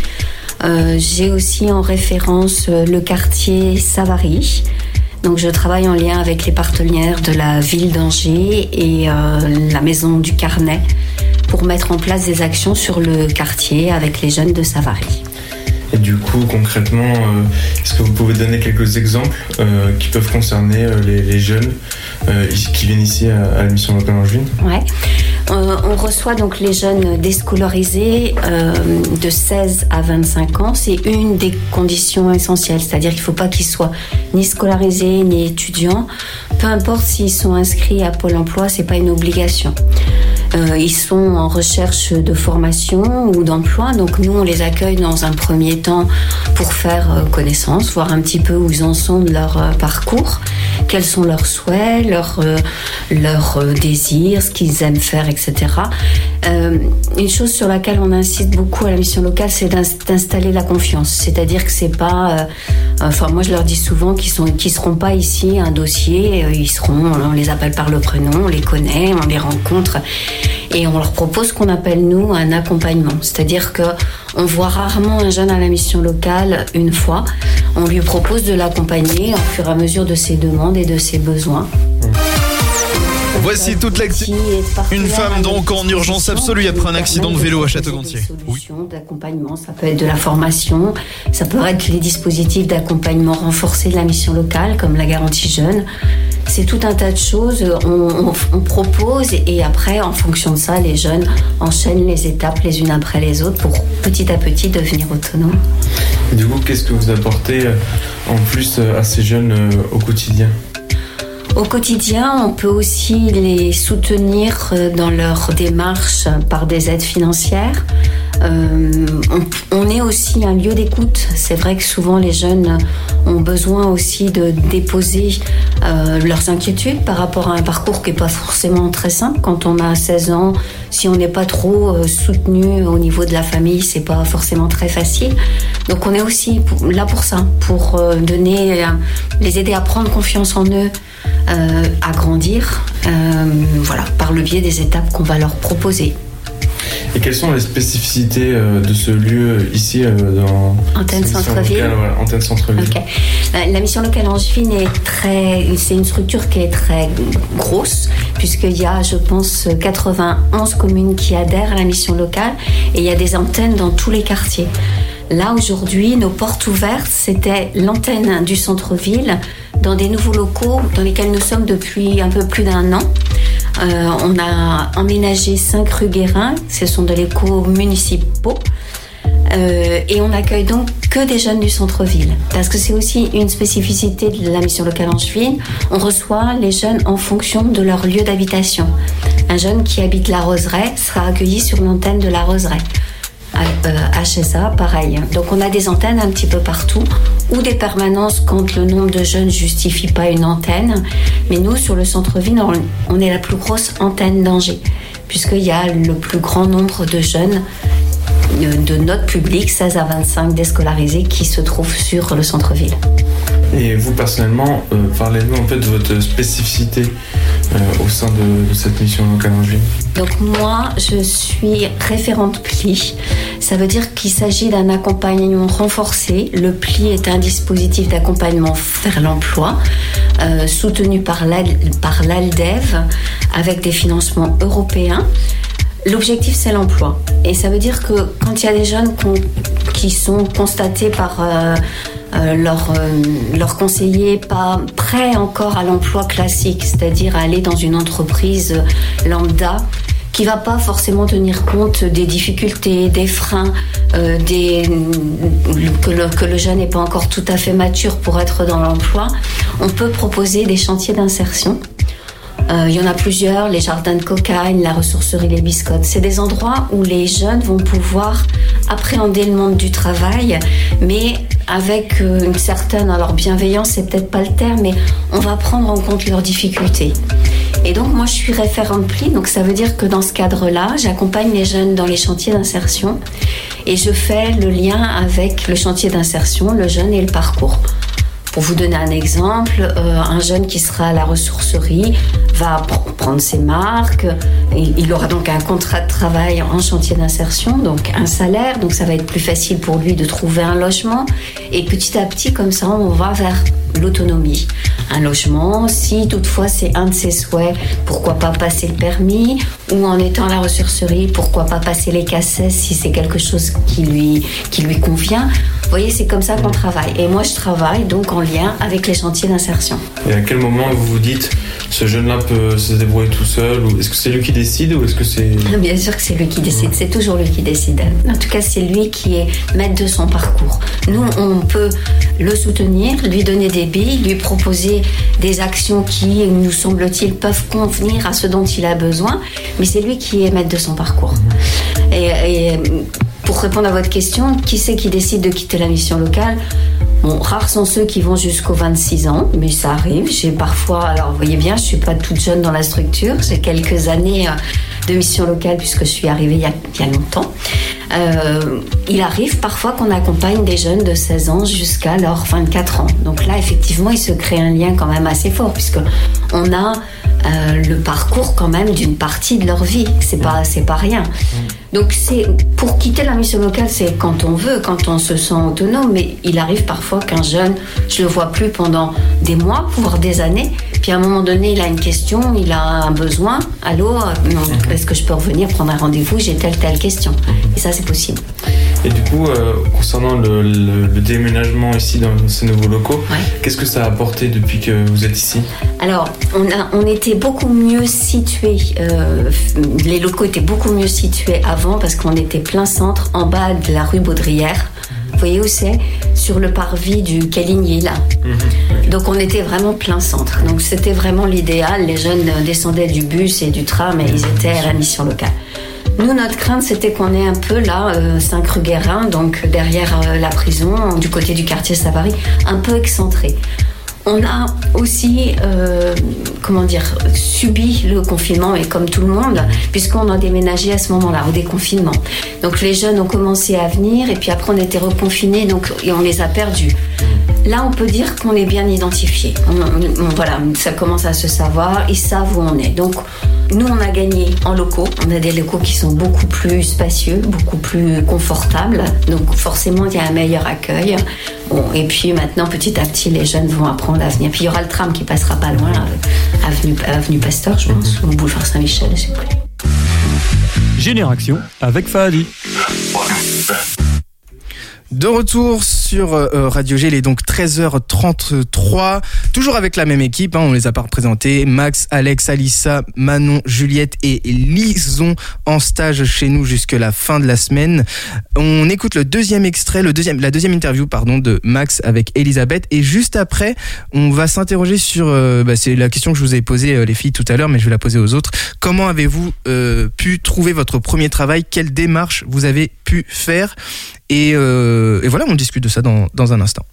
K: J'ai aussi en référence le quartier Savary. Donc je travaille en lien avec les partenaires de la ville d'Angers et la maison du Carnet pour mettre en place des actions sur le quartier avec les jeunes de Savary.
I: Et du coup, concrètement, est-ce que vous pouvez donner quelques exemples qui peuvent concerner les jeunes qui viennent ici à la mission locale angevine ?
K: Ouais. On reçoit donc les jeunes déscolarisés de 16 à 25 ans. C'est une des conditions essentielles, c'est-à-dire qu'il ne faut pas qu'ils soient ni scolarisés ni étudiants. Peu importe s'ils sont inscrits à Pôle emploi, ce n'est pas une obligation. Ils sont en recherche de formation ou d'emploi, donc nous on les accueille dans un premier temps pour faire connaissance, voir un petit peu où ils en sont de leur parcours, quels sont leurs souhaits, leurs désirs, ce qu'ils aiment faire, etc. Une chose sur laquelle on insiste beaucoup à la mission locale, c'est d'installer la confiance, c'est-à-dire que c'est pas... moi je leur dis souvent qu'ils seront pas ici un dossier, on les appelle par le prénom, on les connaît, on les rencontre et on leur propose ce qu'on appelle nous un accompagnement, c'est-à-dire que on voit rarement un jeune à la mission locale une fois, on lui propose de l'accompagner au fur et à mesure de ses demandes et de ses besoins.
L: Voici toute l'actu. Une femme donc en urgence absolue après un accident de vélo à Château-Gontier.
K: Solutions d'accompagnement, ça peut être de la formation, ça peut être les dispositifs d'accompagnement renforcés de la mission locale, comme la garantie jeune. C'est tout un tas de choses, on propose et après, en fonction de ça, les jeunes enchaînent les étapes les unes après les autres pour petit à petit devenir autonomes.
I: Et du coup, qu'est-ce que vous apportez en plus à ces jeunes au quotidien ?
K: Au quotidien, on peut aussi les soutenir dans leur démarche par des aides financières. On est aussi un lieu d'écoute. C'est vrai que souvent les jeunes ont besoin aussi de déposer leurs inquiétudes par rapport à un parcours qui n'est pas forcément très simple. Quand on a 16 ans, si on n'est pas trop soutenu au niveau de la famille, c'est pas forcément très facile. Donc on est aussi là pour ça, pour les aider à prendre confiance en eux, à grandir, par le biais des étapes qu'on va leur proposer.
I: Et quelles sont les spécificités de ce lieu ici dans
K: Antenne Centre-Ville.
I: Antenne Centre-Ville.
K: Okay. La mission locale angevine c'est une structure qui est très grosse puisqu'il y a, je pense, 91 communes qui adhèrent à la mission locale et il y a des antennes dans tous les quartiers. Là, aujourd'hui, nos portes ouvertes, c'était l'antenne du centre-ville dans des nouveaux locaux dans lesquels nous sommes depuis un peu plus d'un an. On a emménagé 5 rue Guérin, ce sont de locaux municipaux. Et on accueille donc que des jeunes du centre-ville. Parce que c'est aussi une spécificité de la mission locale angevine. On reçoit les jeunes en fonction de leur lieu d'habitation. Un jeune qui habite la Roseraie sera accueilli sur l'antenne de la Roseraie. HSA, pareil. Donc on a des antennes un petit peu partout ou des permanences quand le nombre de jeunes justifie pas une antenne. Mais nous, sur le centre-ville, on est la plus grosse antenne d'Angers puisqu'il y a le plus grand nombre de jeunes de notre public, 16 à 25 déscolarisés qui se trouvent sur le centre-ville.
I: Et vous, personnellement, parlez-nous un peu de votre spécificité au sein de cette mission locale angevine.
K: Donc moi, je suis référente PLI. Ça veut dire qu'il s'agit d'un accompagnement renforcé. Le PLI est un dispositif d'accompagnement vers l'emploi, soutenu par l'ALDEV, avec des financements européens. L'objectif, c'est l'emploi. Et ça veut dire que quand il y a des jeunes qui sont constatés par leur conseiller pas prêts encore à l'emploi classique, c'est-à-dire à aller dans une entreprise lambda qui va pas forcément tenir compte des difficultés, des freins, que le jeune n'est pas encore tout à fait mature pour être dans l'emploi. On peut proposer des chantiers d'insertion. Il y en a plusieurs, les jardins de cocagne, la ressourcerie Les Biscottes. C'est des endroits où les jeunes vont pouvoir appréhender le monde du travail, mais avec une certaine, alors bienveillance, c'est peut-être pas le terme, mais on va prendre en compte leurs difficultés. Et donc moi je suis référente PLI, donc ça veut dire que dans ce cadre-là, j'accompagne les jeunes dans les chantiers d'insertion et je fais le lien avec le chantier d'insertion, le jeune et le parcours. Pour vous donner un exemple, un jeune qui sera à la ressourcerie va prendre ses marques, il aura donc un contrat de travail en chantier d'insertion, donc un salaire, donc ça va être plus facile pour lui de trouver un logement. Et petit à petit, comme ça, on va vers l'autonomie. Un logement, si toutefois c'est un de ses souhaits, pourquoi pas passer le permis, ou en étant à la ressourcerie, pourquoi pas passer les CACES si c'est quelque chose qui lui convient. Vous voyez, c'est comme ça qu'on travaille. Et moi, je travaille donc en lien avec les chantiers d'insertion.
I: Et à quel moment vous vous dites, ce jeune-là peut se débrouiller tout seul, ou est-ce que c'est lui qui décide, ou est-ce que c'est...
K: Bien sûr que c'est lui qui décide, c'est toujours lui qui décide. En tout cas, c'est lui qui est maître de son parcours. Nous, on peut le soutenir, lui donner des billes, lui proposer des actions qui, nous semble-t-il, peuvent convenir à ce dont il a besoin, mais c'est lui qui est maître de son parcours. Et pour répondre à votre question, qui c'est qui décide de quitter la mission locale ? Bon, rares sont ceux qui vont jusqu'aux 26 ans, mais ça arrive. J'ai parfois, alors vous voyez bien, je suis pas toute jeune dans la structure, j'ai quelques années de mission locale puisque je suis arrivée il y a longtemps. Il arrive parfois qu'on accompagne des jeunes de 16 ans jusqu'à leurs 24 ans. Donc là, effectivement, il se crée un lien quand même assez fort puisque on a le parcours quand même d'une partie de leur vie. C'est pas rien. Donc pour quitter la mission locale, c'est quand on veut, quand on se sent autonome. Mais il arrive parfois qu'un jeune, je le vois plus pendant des mois, voire des années. Puis à un moment donné, il a une question, il a un besoin. Allô, est-ce que je peux revenir prendre un rendez-vous ? J'ai telle question. Et ça, c'est possible.
I: Et du coup, concernant le déménagement ici dans ces nouveaux locaux, qu'est-ce que ça a apporté depuis que vous êtes ici ?
K: Alors, on était beaucoup mieux situés. Les locaux étaient beaucoup mieux situés avant parce qu'on était plein centre, en bas de la rue Baudrière. Vous voyez où c'est ? Sur le parvis du Caligny, là. Donc, on était vraiment plein centre. Donc, c'était vraiment l'idéal. Les jeunes descendaient du bus et du tram et ils étaient à la mission locale. Nous, notre crainte, c'était qu'on est un peu là, 5 rue Guérin, donc derrière la prison, du côté du quartier Savary, un peu excentré. On a aussi, subi le confinement, et comme tout le monde, puisqu'on a déménagé à ce moment-là, au déconfinement. Donc les jeunes ont commencé à venir, et puis après on était reconfinés, et on les a perdus. Là, on peut dire qu'on est bien identifié. Voilà, ça commence à se savoir, ils savent où on est. Donc, nous, on a gagné en locaux. On a des locaux qui sont beaucoup plus spacieux, beaucoup plus confortables. Donc, forcément, il y a un meilleur accueil. Bon, et puis maintenant, petit à petit, les jeunes vont apprendre à venir. Puis, il y aura le tram qui passera pas loin, avenue Pasteur, je pense, ou boulevard Saint-Michel, je sais plus.
B: Génération avec Fahadi.
C: De retour sur Radio G, il est donc 13h33, toujours avec la même équipe, on les a pas représentés, Max, Alex, Alissa, Manon, Juliette et Lison en stage chez nous jusqu'à la fin de la semaine. On écoute le deuxième extrait, la deuxième interview de Max avec Elisabeth, et juste après, on va s'interroger sur, c'est la question que je vous ai posée les filles tout à l'heure, mais je vais la poser aux autres. Comment avez-vous pu trouver votre premier travail ? Quelle démarche vous avez pu faire ? Et voilà, on discute de ça dans un instant.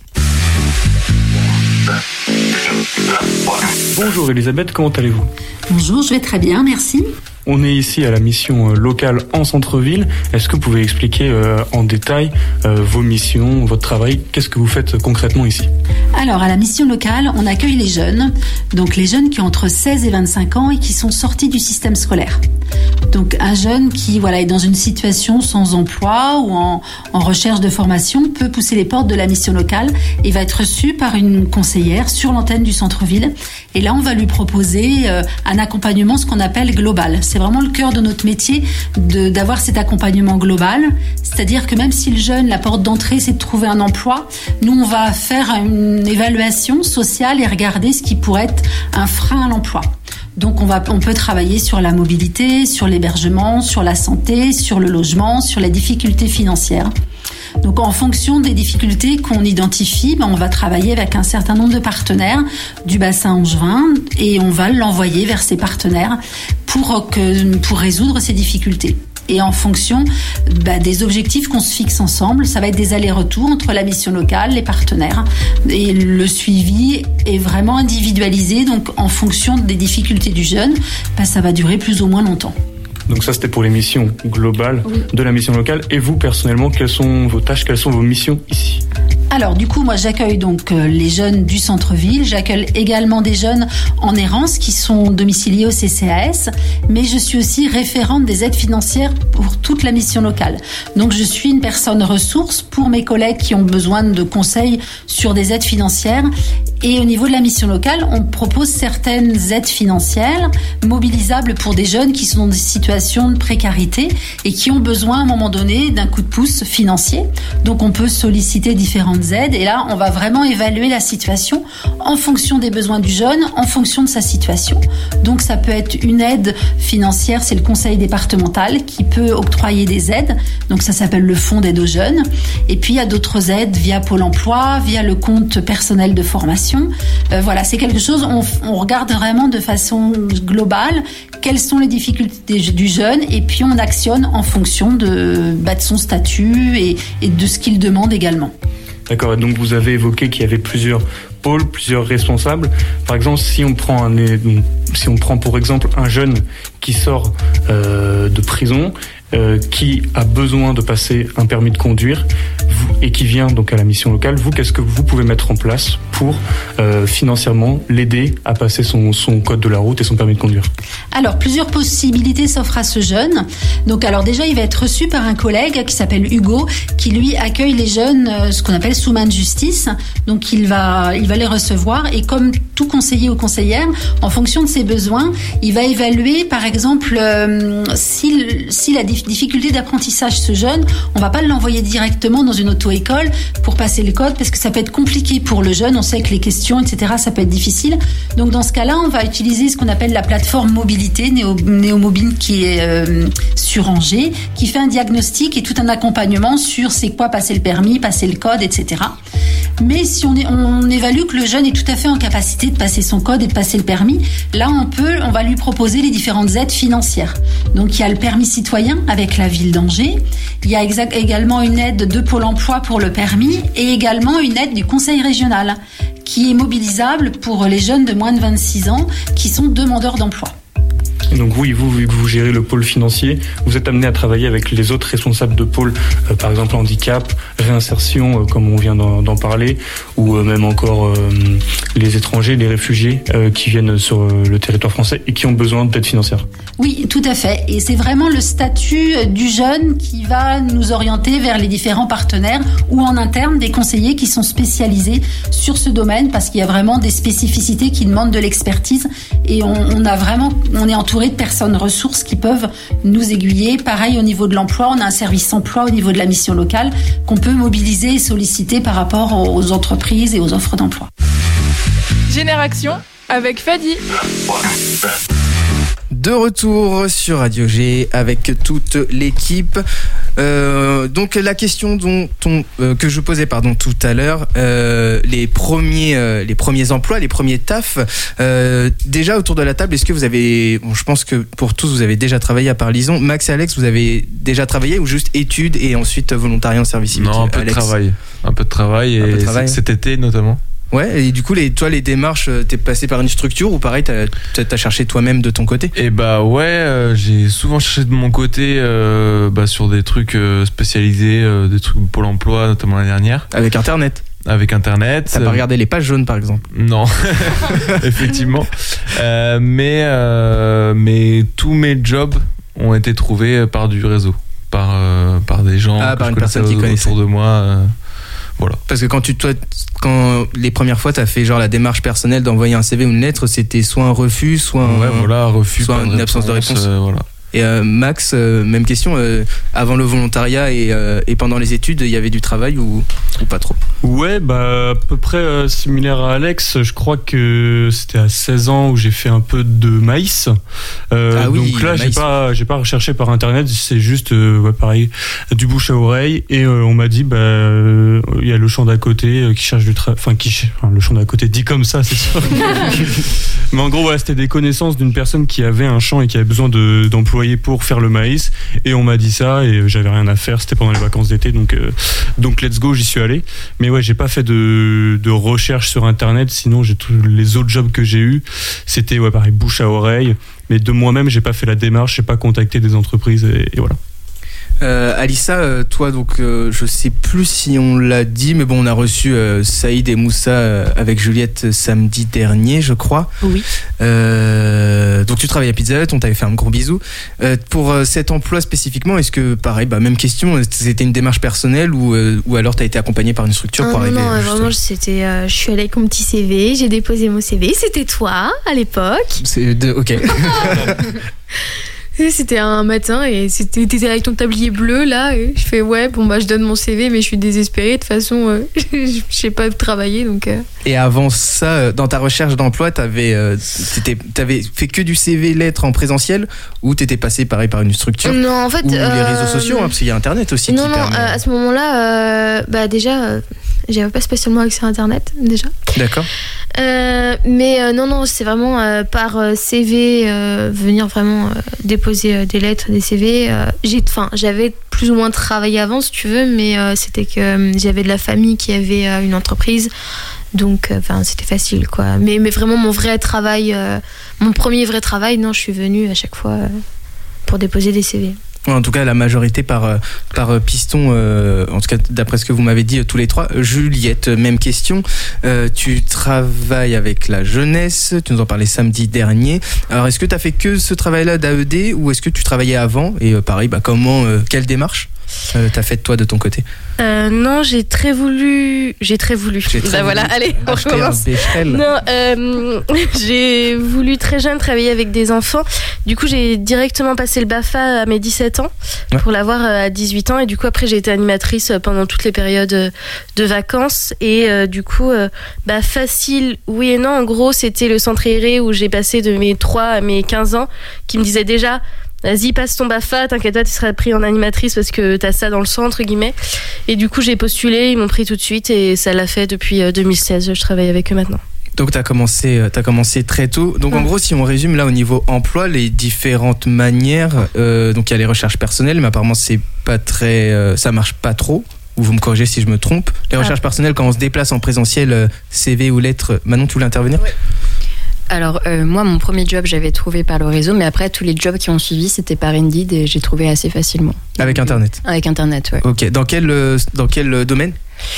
B: Bonjour Elisabeth, comment allez-vous ?
M: Bonjour, je vais très bien, merci.
B: On est ici à la mission locale en centre-ville. Est-ce que vous pouvez expliquer en détail vos missions, votre travail ? Qu'est-ce que vous faites concrètement ici ?
M: Alors, à la mission locale, on accueille les jeunes, donc les jeunes qui ont entre 16 et 25 ans et qui sont sortis du système scolaire. Donc, un jeune qui est dans une situation sans emploi ou en recherche de formation peut pousser les portes de la mission locale et va être reçu par une conseillère sur l'antenne du centre-ville. Et là, on va lui proposer un accompagnement, ce qu'on appelle global. C'est vraiment le cœur de notre métier d'avoir cet accompagnement global. C'est-à-dire que même si le jeune, la porte d'entrée, c'est de trouver un emploi, nous, on va faire une évaluation sociale et regarder ce qui pourrait être un frein à l'emploi. Donc on peut travailler sur la mobilité, sur l'hébergement, sur la santé, sur le logement, sur les difficultés financières. Donc en fonction des difficultés qu'on identifie, on va travailler avec un certain nombre de partenaires du bassin angevin et on va l'envoyer vers ces partenaires pour résoudre ces difficultés. Et en fonction des objectifs qu'on se fixe ensemble, ça va être des allers-retours entre la mission locale, les partenaires. Et le suivi est vraiment individualisé, donc en fonction des difficultés du jeune, ça va durer plus ou moins longtemps.
B: Donc ça, c'était pour les missions globales de la mission locale. Et vous, personnellement, quelles sont vos tâches, quelles sont vos missions ici ?
M: Alors du coup, moi j'accueille donc les jeunes du centre-ville, j'accueille également des jeunes en errance qui sont domiciliés au CCAS, mais je suis aussi référente des aides financières pour toute la mission locale. Donc je suis une personne ressource pour mes collègues qui ont besoin de conseils sur des aides financières. Et au niveau de la mission locale, on propose certaines aides financières mobilisables pour des jeunes qui sont dans des situations de précarité et qui ont besoin à un moment donné d'un coup de pouce financier. Donc on peut solliciter différentes aides et là on va vraiment évaluer la situation en fonction des besoins du jeune, en fonction de sa situation. Donc ça peut être une aide financière, c'est le conseil départemental qui peut octroyer des aides. Donc ça s'appelle le fonds d'aide aux jeunes. Et puis il y a d'autres aides via Pôle emploi, via le compte personnel de formation. Voilà, c'est quelque chose, on regarde vraiment de façon globale quelles sont les difficultés du jeune et puis on actionne en fonction de son statut et de ce qu'il demande également.
B: D'accord, et donc vous avez évoqué qu'il y avait plusieurs pôles, plusieurs responsables. Par exemple, si on prend pour exemple un jeune qui sort de prison, qui a besoin de passer un permis de conduire et qui vient donc à la mission locale, qu'est-ce que vous pouvez mettre en place pour financièrement l'aider à passer son code de la route et son permis de conduire ?
M: Alors, plusieurs possibilités s'offrent à ce jeune. Donc, alors déjà, il va être reçu par un collègue qui s'appelle Hugo, qui lui accueille les jeunes, ce qu'on appelle sous main de justice. Donc, il va les recevoir et comme tout conseiller ou conseillère, en fonction de ses besoins, il va évaluer, par exemple, si la difficulté d'apprentissage ce jeune, on va pas l'envoyer directement dans une auto-école pour passer le code parce que ça peut être compliqué pour le jeune. On sait que les questions, etc., ça peut être difficile. Donc, dans ce cas-là, on va utiliser ce qu'on appelle la plateforme mobilité, Néomobile, qui est sur Angers, qui fait un diagnostic et tout un accompagnement sur c'est quoi passer le permis, passer le code, etc. Mais si on évalue que le jeune est tout à fait en capacité de passer son code et de passer le permis, là, on va lui proposer les différentes aides financières. Donc, il y a le permis citoyen avec la ville d'Angers. Il y a également une aide de Pôle emploi pour le permis et également une aide du conseil régional qui est mobilisable pour les jeunes de moins de 26 ans qui sont demandeurs d'emploi.
B: Et donc oui, vous, vu que vous gérez le pôle financier, vous êtes amené à travailler avec les autres responsables de pôle, par exemple handicap, réinsertion, comme on vient d'en parler, ou même encore les étrangers, les réfugiés qui viennent sur le territoire français et qui ont besoin d'aide financière.
M: Oui, tout à fait. Et c'est vraiment le statut du jeune qui va nous orienter vers les différents partenaires ou en interne des conseillers qui sont spécialisés sur ce domaine parce qu'il y a vraiment des spécificités qui demandent de l'expertise et on est entouré de personnes ressources qui peuvent nous aiguiller. Pareil au niveau de l'emploi, on a un service emploi au niveau de la mission locale qu'on peut mobiliser et solliciter par rapport aux entreprises et aux offres d'emploi.
A: Génération avec Fadi.
C: De retour sur Radio G avec toute l'équipe. Donc la question que je posais tout à l'heure, les premiers emplois, les premiers tafs, déjà autour de la table, est-ce que vous avez, je pense que pour tous vous avez déjà travaillé à part Lison. Max et Alex, vous avez déjà travaillé ou juste études et ensuite volontariat en service civique?
N: Non, un peu de travail et cet été notamment.
C: Ouais, et du coup, les démarches, t'es passé par une structure ou pareil, t'as cherché toi-même de ton côté?
N: Et j'ai souvent cherché de mon côté sur des trucs spécialisés, des trucs de Pôle emploi, notamment l'année dernière.
C: Avec Internet?
N: Avec Internet.
C: T'as pas regardé les pages jaunes par exemple?
N: Non, effectivement. Mais tous mes jobs ont été trouvés par du réseau, par des gens que
C: par
N: je
C: une personne qui connaissait
N: autour de moi. Voilà.
C: Parce que quand les premières fois t'as fait genre la démarche personnelle d'envoyer un CV ou une lettre, c'était soit un refus, soit
N: refus,
C: soit une absence de réponse.
N: Voilà.
C: Et Max, même question, avant le volontariat et pendant les études, il y avait du travail ou pas trop?
B: Ouais, à peu près similaire à Alex. Je crois que c'était à 16 ans où j'ai fait un peu de maïs. Donc là, j'ai pas recherché par internet, c'est juste pareil, du bouche à oreille. Et on m'a dit, il y a le champ d'à côté qui cherche du travail. Le champ d'à côté dit comme ça, c'est sûr. Mais en gros, c'était des connaissances d'une personne qui avait un champ et qui avait besoin d'employés pour faire le maïs. Et on m'a dit ça et j'avais rien à faire. C'était pendant les vacances d'été, donc let's go, j'y suis allé. Mais ouais, j'ai pas fait de recherche sur internet. Sinon, les autres jobs que j'ai eus, c'était pareil, bouche à oreille. Mais de moi-même, j'ai pas fait la démarche, j'ai pas contacté des entreprises et voilà.
C: Alissa, toi, donc je sais plus si on l'a dit, mais bon, on a reçu Saïd et Moussa avec Juliette samedi dernier, je crois.
E: Oui.
C: Donc tu travailles à Pizza Hut, on t'avait fait un gros bisou. Pour cet emploi spécifiquement, est-ce que, pareil, même question, c'était une démarche personnelle ou alors t'as été accompagné par une structure pour arriver?
F: Non, vraiment, je suis allée avec mon petit CV, j'ai déposé mon CV, c'était toi à l'époque.
C: Ok.
F: C'était un matin et t'étais avec ton tablier bleu là et je fais je donne mon CV mais je suis désespérée, de toute façon je sais pas travailler donc.
C: Et avant ça, dans ta recherche d'emploi, t'avais fait que du CV lettres en présentiel ou t'étais passé pareil par une structure?
F: Non, en fait.
C: Ou les réseaux sociaux, parce qu'il y a internet aussi.
F: Non, à ce moment-là, déjà, j'avais pas spécialement accès à internet déjà.
C: D'accord.
F: Mais non, c'est vraiment par CV, venir vraiment déposer des lettres, des CV. J'avais plus ou moins travaillé avant, si tu veux, mais c'était que j'avais de la famille qui avait une entreprise. Donc, c'était facile, quoi. Mais vraiment, mon vrai travail, mon premier vrai travail, non, je suis venue à chaque fois pour déposer des CV.
C: En tout cas, la majorité par piston, en tout cas d'après ce que vous m'avez dit tous les trois. Juliette, même question. Tu travailles avec la jeunesse, tu nous en parlais samedi dernier. Alors, est-ce que tu as fait que ce travail-là d'AED ou est-ce que tu travaillais avant? Et pareil, quelle démarche t'as faite toi de ton côté?
D: Non, j'ai très voulu. Voilà, allez, on recommence. Non, j'ai voulu très jeune travailler avec des enfants. Du coup, j'ai directement passé le BAFA à mes 17 ans pour l'avoir à 18 ans. Et du coup, après, j'ai été animatrice pendant toutes les périodes de vacances. Et du coup, facile, oui et non. En gros, c'était le centre aéré où j'ai passé de mes 3 à mes 15 ans qui me disait déjà... Vas-y, passe ton BAFA, t'inquiète pas, tu seras pris en animatrice parce que t'as ça dans le sang, entre guillemets. Et du coup, j'ai postulé, ils m'ont pris tout de suite et ça l'a fait depuis 2016. Je travaille avec eux maintenant.
C: Donc t'as commencé très tôt. Donc en gros, si on résume là au niveau emploi, les différentes manières, donc il y a les recherches personnelles, mais apparemment c'est pas très, ça marche pas trop. Ou vous me corrigez si je me trompe. Les recherches personnelles, quand on se déplace en présentiel, CV ou lettres, Manon, tu voulais intervenir?
H: Oui. Alors, moi, mon premier job, j'avais trouvé par le réseau, mais après, tous les jobs qui ont suivi, c'était par Indeed et j'ai trouvé assez facilement.
C: Avec Internet?
H: Avec Internet, ouais.
C: Ok, dans quel domaine?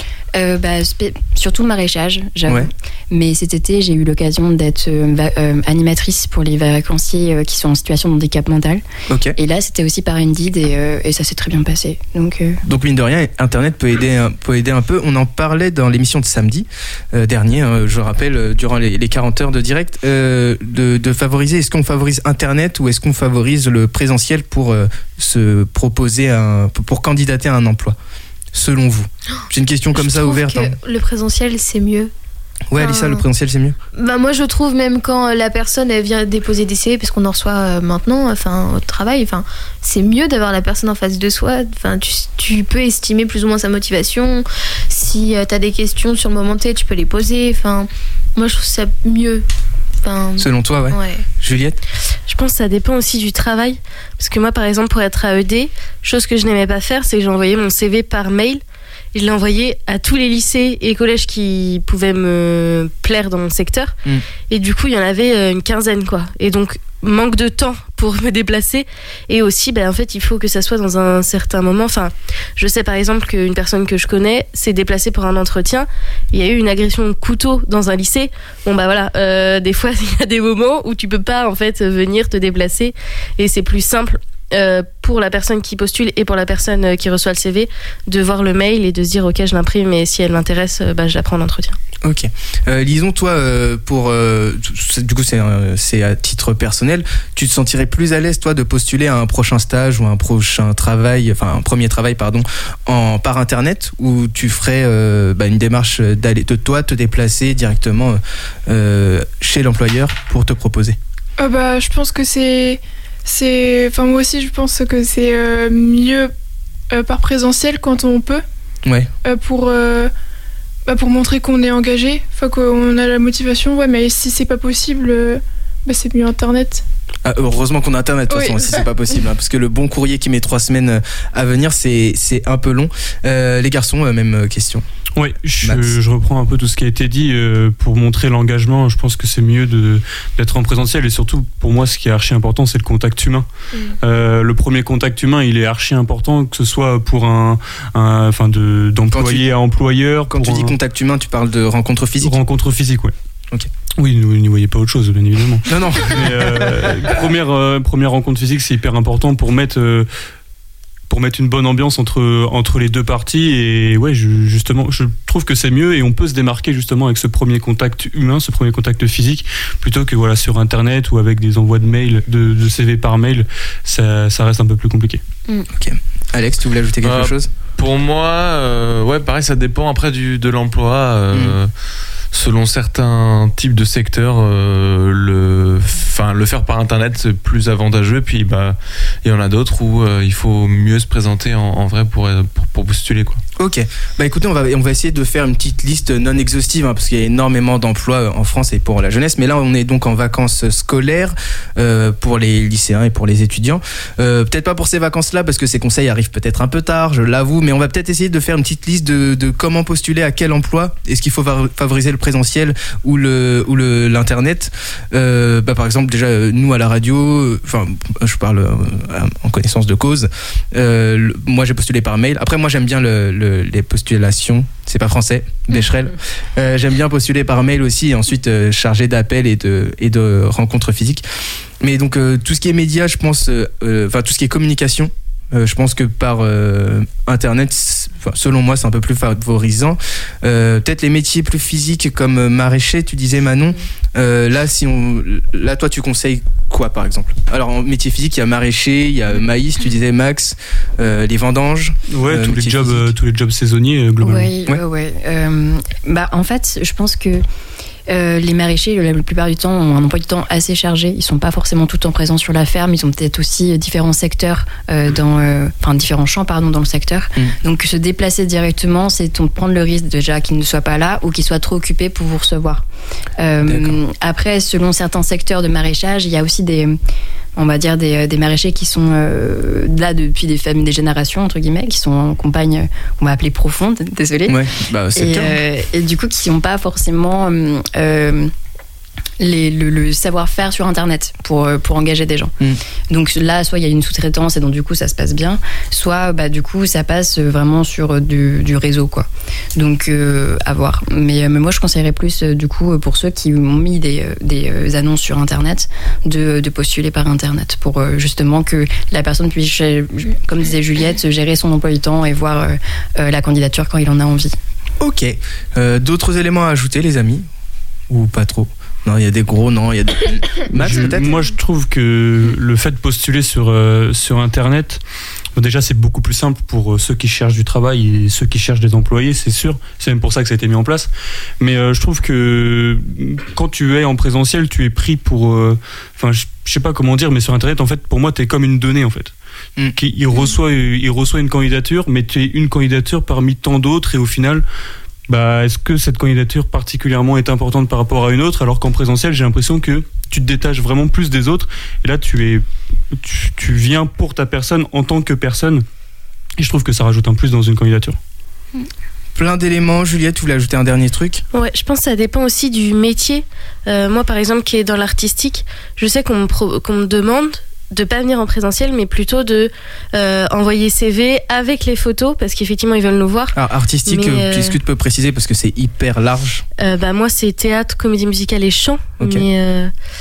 H: Surtout le maraîchage, j'avoue.
C: Ouais.
H: Mais cet été, j'ai eu l'occasion d'être animatrice pour les vacanciers qui sont en situation de handicap mental.
C: Okay.
H: Et là, c'était aussi par Indeed et ça s'est très bien passé. Donc
C: mine de rien, Internet peut aider un peu. On en parlait dans l'émission de samedi dernier, je rappelle, durant les 40 heures de direct, de favoriser. Est-ce qu'on favorise Internet ou est-ce qu'on favorise le présentiel pour se proposer pour candidater à un emploi? Selon vous? J'ai une question comme ça ouverte.
F: Le présentiel, c'est mieux.
C: Ouais, Alissa, le présentiel, c'est mieux?
F: Moi, je trouve, même quand la personne elle vient déposer des CV, parce qu'on en reçoit maintenant, au travail, c'est mieux d'avoir la personne en face de soi. Tu peux estimer plus ou moins sa motivation. Si tu as des questions sur le moment T, tu peux les poser. Moi, je trouve ça mieux.
C: Selon toi, ouais. Juliette?
D: Je pense que ça dépend aussi du travail. Parce que moi, par exemple, pour être AED, chose que je n'aimais pas faire, c'est que j'ai envoyé mon CV par mail. Et je l'ai envoyé à tous les lycées et collèges qui pouvaient me plaire dans mon secteur. Et du coup, il y en avait une quinzaine, quoi. Et donc, manque de temps pour me déplacer. Et aussi, en fait, il faut que ça soit dans un certain moment. Je sais par exemple qu'une personne que je connais s'est déplacée pour un entretien. Il y a eu une agression de couteau dans un lycée. Des fois, il y a des moments où tu peux pas, en fait, venir te déplacer. Et c'est plus simple pour la personne qui postule et pour la personne qui reçoit le CV de voir le mail et de se dire ok, je l'imprime et si elle m'intéresse, je la prends en entretien.
C: Ok. Lison, toi, du coup, c'est à titre personnel, tu te sentirais plus à l'aise, toi, de postuler à un prochain stage ou un prochain travail, enfin un premier travail, pardon, par Internet, ou tu ferais une démarche d'aller te déplacer directement chez l'employeur pour te proposer?
A: Je pense que enfin moi aussi, je pense que c'est mieux par présentiel quand on peut.
C: Ouais.
A: Pour montrer qu'on est engagé, qu'on a la motivation, mais si c'est pas possible, c'est mieux Internet.
C: Heureusement qu'on a Internet, de toute façon, si c'est pas possible, parce que le bon courrier qui met 3 semaines à venir, c'est un peu long. Les garçons, même question.
B: Oui, je reprends un peu tout ce qui a été dit. Pour montrer l'engagement, je pense que c'est mieux d'être en présentiel, et surtout, pour moi, ce qui est archi important, c'est le contact humain. Le premier contact humain, il est archi important, que ce soit pour d'employé à employeur.
C: Quand tu dis contact humain, tu parles de rencontre physique?
B: Rencontre physique, oui.
C: Ok.
B: Oui, vous n'y voyez pas autre chose, bien évidemment.
C: Non.
B: Mais première rencontre physique, c'est hyper important pour mettre une bonne ambiance entre les deux parties. Et ouais, justement, je trouve que c'est mieux, et on peut se démarquer justement avec ce premier contact humain, ce premier contact physique, plutôt que sur Internet ou avec des envois de mail, de CV par mail. Ça reste un peu plus compliqué.
C: Ok. Alex, tu voulais ajouter quelque chose?
N: Pour moi, pareil, ça dépend après de l'emploi. Selon certains types de secteurs, le faire par Internet, c'est plus avantageux. Puis il y en a d'autres où il faut mieux se présenter en vrai pour postuler, quoi.
C: Ok. Écoutez, on va essayer de faire une petite liste non exhaustive, parce qu'il y a énormément d'emplois en France et pour la jeunesse. Mais là, on est donc en vacances scolaires pour les lycéens et pour les étudiants. Peut-être pas pour ces vacances-là, parce que ces conseils arrivent peut-être un peu tard, je l'avoue. Mais on va peut-être essayer de faire une petite liste de comment postuler à quel emploi. Est-ce qu'il faut favoriser le présentiel ou l'internet? Par exemple, déjà nous à la radio, je parle en connaissance de cause. Moi, j'ai postulé par mail. Après, moi, j'aime bien les postulations, c'est pas français, Becherel. J'aime bien postuler par mail aussi, et ensuite chargé d'appels et de rencontres physiques. Mais donc tout ce qui est médias, je pense, tout ce qui est communication, je pense que par Internet, selon moi, c'est un peu plus favorisant. Peut-être les métiers plus physiques comme maraîcher, tu disais Manon. Là, toi, tu conseilles quoi, par exemple? Alors, en métier physique, il y a maraîcher, il y a maïs, tu disais Max, les vendanges.
B: Ouais, tous les jobs saisonniers, globalement.
H: Ouais. En fait, je pense que les maraîchers, la plupart du temps, ont un emploi du temps assez chargé. Ils sont pas forcément tout le temps présents sur la ferme. Ils ont peut-être aussi différents secteurs différents champs, dans le secteur. Donc se déplacer directement, c'est prendre le risque déjà qu'ils ne soient pas là ou qu'ils soient trop occupés pour vous recevoir. Après, selon certains secteurs de maraîchage, il y a aussi des maraîchers qui sont là depuis des générations, entre guillemets, qui sont en campagne, on va appeler profonde, désolé.
C: Ouais, c'est le cas.
H: Et du coup, qui n'ont pas forcément le savoir-faire sur Internet pour engager des gens. Donc là, soit il y a une sous-traitance et donc du coup ça se passe bien, soit du coup ça passe vraiment sur du réseau, quoi. Donc à voir. Mais moi je conseillerais plus du coup pour ceux qui ont mis des annonces sur Internet de postuler par Internet pour justement que la personne puisse, comme disait Juliette, gérer son emploi du temps et voir la candidature quand il en a envie.
C: Ok. D'autres éléments à ajouter, les amis? Ou pas trop? Non, il y a des gros, non, il y a des... Max, peut-être?
B: Moi, je trouve que le fait de postuler sur Internet, déjà, c'est beaucoup plus simple pour ceux qui cherchent du travail et ceux qui cherchent des employés, c'est sûr. C'est même pour ça que ça a été mis en place. Mais je trouve que quand tu es en présentiel, tu es pris pour... je sais pas comment dire, mais sur Internet, en fait, pour moi, tu es comme une donnée, en fait. Il reçoit une candidature, mais tu es une candidature parmi tant d'autres, et au final... est-ce que cette candidature particulièrement est importante par rapport à une autre, alors qu'en présentiel, j'ai l'impression que tu te détaches vraiment plus des autres, et là tu viens pour ta personne en tant que personne, et je trouve que ça rajoute un plus dans une candidature.
C: Plein d'éléments. Juliette, tu voulais ajouter un dernier truc?
D: Ouais, je pense que ça dépend aussi du métier. Moi par exemple, qui est dans l'artistique, je sais qu'on me demande de pas venir en présentiel, mais plutôt de envoyer CV avec les photos, parce qu'effectivement ils veulent nous voir.
C: Alors artistique, est-ce que tu peux préciser, parce que c'est hyper large?
D: Moi c'est théâtre, comédie musicale et chant.
C: Okay.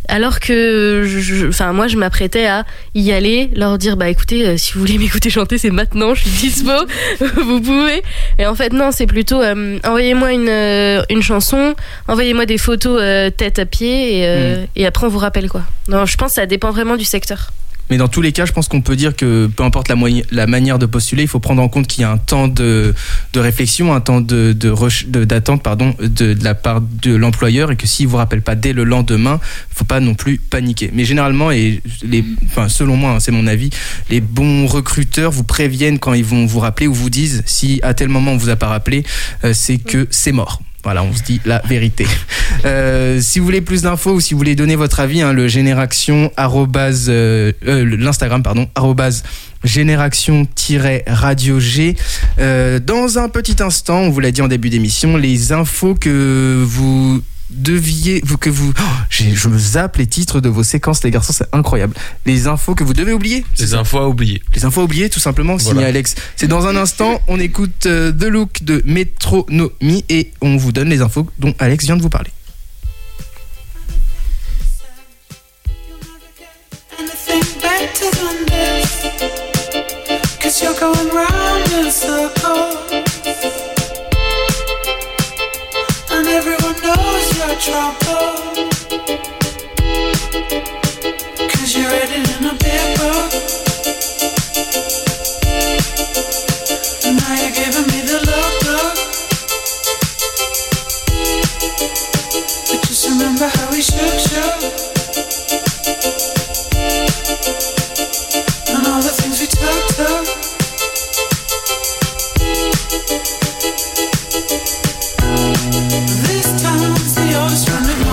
D: Alors que moi je m'apprêtais à y aller, leur dire bah écoutez, si vous voulez m'écouter chanter, c'est maintenant, je suis dispo, vous pouvez. Et en fait non, c'est plutôt envoyez-moi une chanson, envoyez-moi des photos tête à pied et après on vous rappelle quoi. Non, je pense que ça dépend vraiment du secteur.
C: Mais dans tous les cas, je pense qu'on peut dire que peu importe la manière de postuler, il faut prendre en compte qu'il y a un temps de réflexion, un temps d'attente de la part de l'employeur, et que s'il ne vous rappelle pas dès le lendemain, il ne faut pas non plus paniquer. Mais généralement, selon moi, c'est mon avis, les bons recruteurs vous préviennent quand ils vont vous rappeler ou vous disent si à tel moment on ne vous a pas rappelé, c'est que c'est mort. Voilà, on se dit la vérité. Si vous voulez plus d'infos ou si vous voulez donner votre avis, le Génération l'Instagram Génération-Radio G. Dans un petit instant, on vous l'a dit en début d'émission, les infos que vous je me zappe les titres de vos séquences, les garçons, c'est incroyable. Les infos que vous devez oublier.
N: Les infos à oublier.
C: Les infos à oublier, tout simplement, signé voilà. Alex. C'est dans un instant, on écoute The Look de Metronomy et on vous donne les infos dont Alex vient de vous parler.
J: And everyone knows your trouble, 'cause you read it in a big book. And now you're giving me the look. But just remember how we shook. And all the things we took. This time's the oldest friend of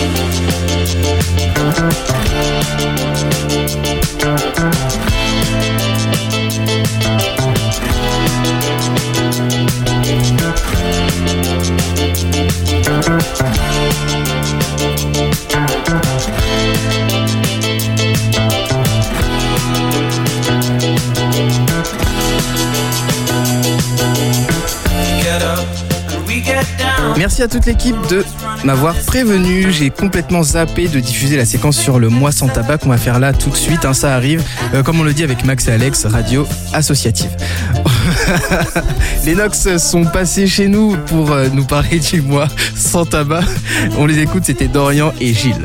C: Merci à toute l'équipe de m'avoir prévenu. J'ai complètement zappé de diffuser la séquence sur le mois sans tabac qu'on va faire là tout de suite. Ça arrive, comme on le dit avec Max et Alex, radio associative. Les Nox sont passés chez nous pour nous parler du mois sans tabac. On les écoute, c'était Dorian et Gilles.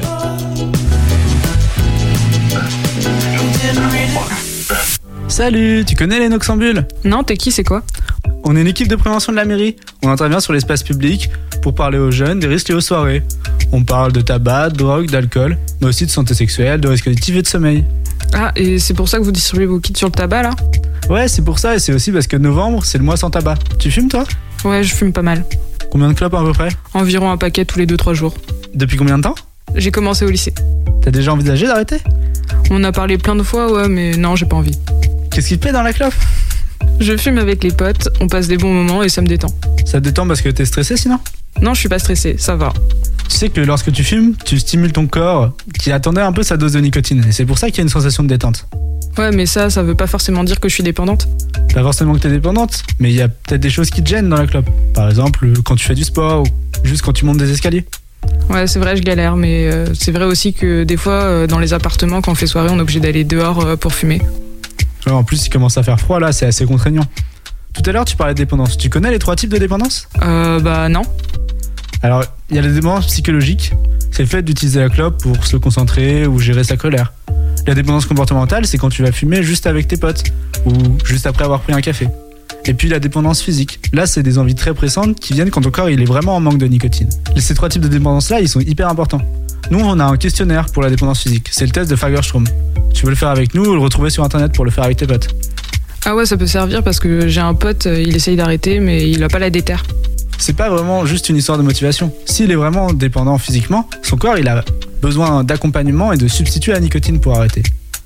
O: Salut, tu connais les Noxambules ?
P: Non, t'es qui, c'est quoi ?
O: On est une équipe de prévention de la mairie. On intervient sur l'espace public pour parler aux jeunes des risques liés aux soirées. On parle de tabac, de drogue, d'alcool, mais aussi de santé sexuelle, de risques auditifs et de sommeil.
P: Ah, et c'est pour ça que vous distribuez vos kits sur le tabac, là ?
O: Ouais, c'est pour ça, et c'est aussi parce que novembre, c'est le mois sans tabac. Tu fumes, toi ?
P: Ouais, je fume pas mal.
O: Combien de clopes à peu près ?
P: Environ un paquet tous les 2-3 jours.
O: Depuis combien de temps ?
P: J'ai commencé au lycée.
O: T'as déjà envisagé d'arrêter ?
P: On a parlé plein de fois, ouais, mais non, j'ai pas envie.
O: Qu'est-ce qui te plaît dans la clope ?
P: Je fume avec les potes, on passe des bons moments et ça me détend.
O: Ça te détend parce que t'es stressé sinon ?
P: Non, je suis pas stressé, ça va.
O: Tu sais que lorsque tu fumes, tu stimules ton corps qui attendait un peu sa dose de nicotine. Et c'est pour ça qu'il y a une sensation de détente.
P: Ouais, mais ça veut pas forcément dire que je suis dépendante.
O: Pas forcément que t'es dépendante, mais il y a peut-être des choses qui te gênent dans la clope. Par exemple, quand tu fais du sport ou juste quand tu montes des escaliers.
P: Ouais, c'est vrai, je galère, mais c'est vrai aussi que des fois, dans les appartements, quand on fait soirée, on est obligé d'aller dehors pour fumer.
O: Ouais, en plus, il commence à faire froid là, c'est assez contraignant. Tout à l'heure, tu parlais de dépendance. Tu connais les 3 types de dépendance ?
P: Bah non.
O: Alors, il y a la dépendance psychologique. C'est le fait d'utiliser la clope pour se concentrer ou gérer sa colère. La dépendance comportementale, c'est quand tu vas fumer juste avec tes potes ou juste après avoir pris un café. Et puis la dépendance physique. Là, c'est des envies très pressantes qui viennent quand ton corps il est vraiment en manque de nicotine. Ces 3 types de dépendance-là, ils sont hyper importants. Nous, on a un questionnaire pour la dépendance physique. C'est le test de Fagerström. Tu veux le faire avec nous ou le retrouver sur internet pour le faire avec tes potes.
P: Ah ouais, ça peut servir parce que j'ai un pote, il essaye d'arrêter mais il a pas la déter.
O: C'est pas vraiment juste une histoire de motivation. S'il est vraiment dépendant physiquement, son corps il a besoin d'accompagnement et de substituer à la nicotine pour arrêter.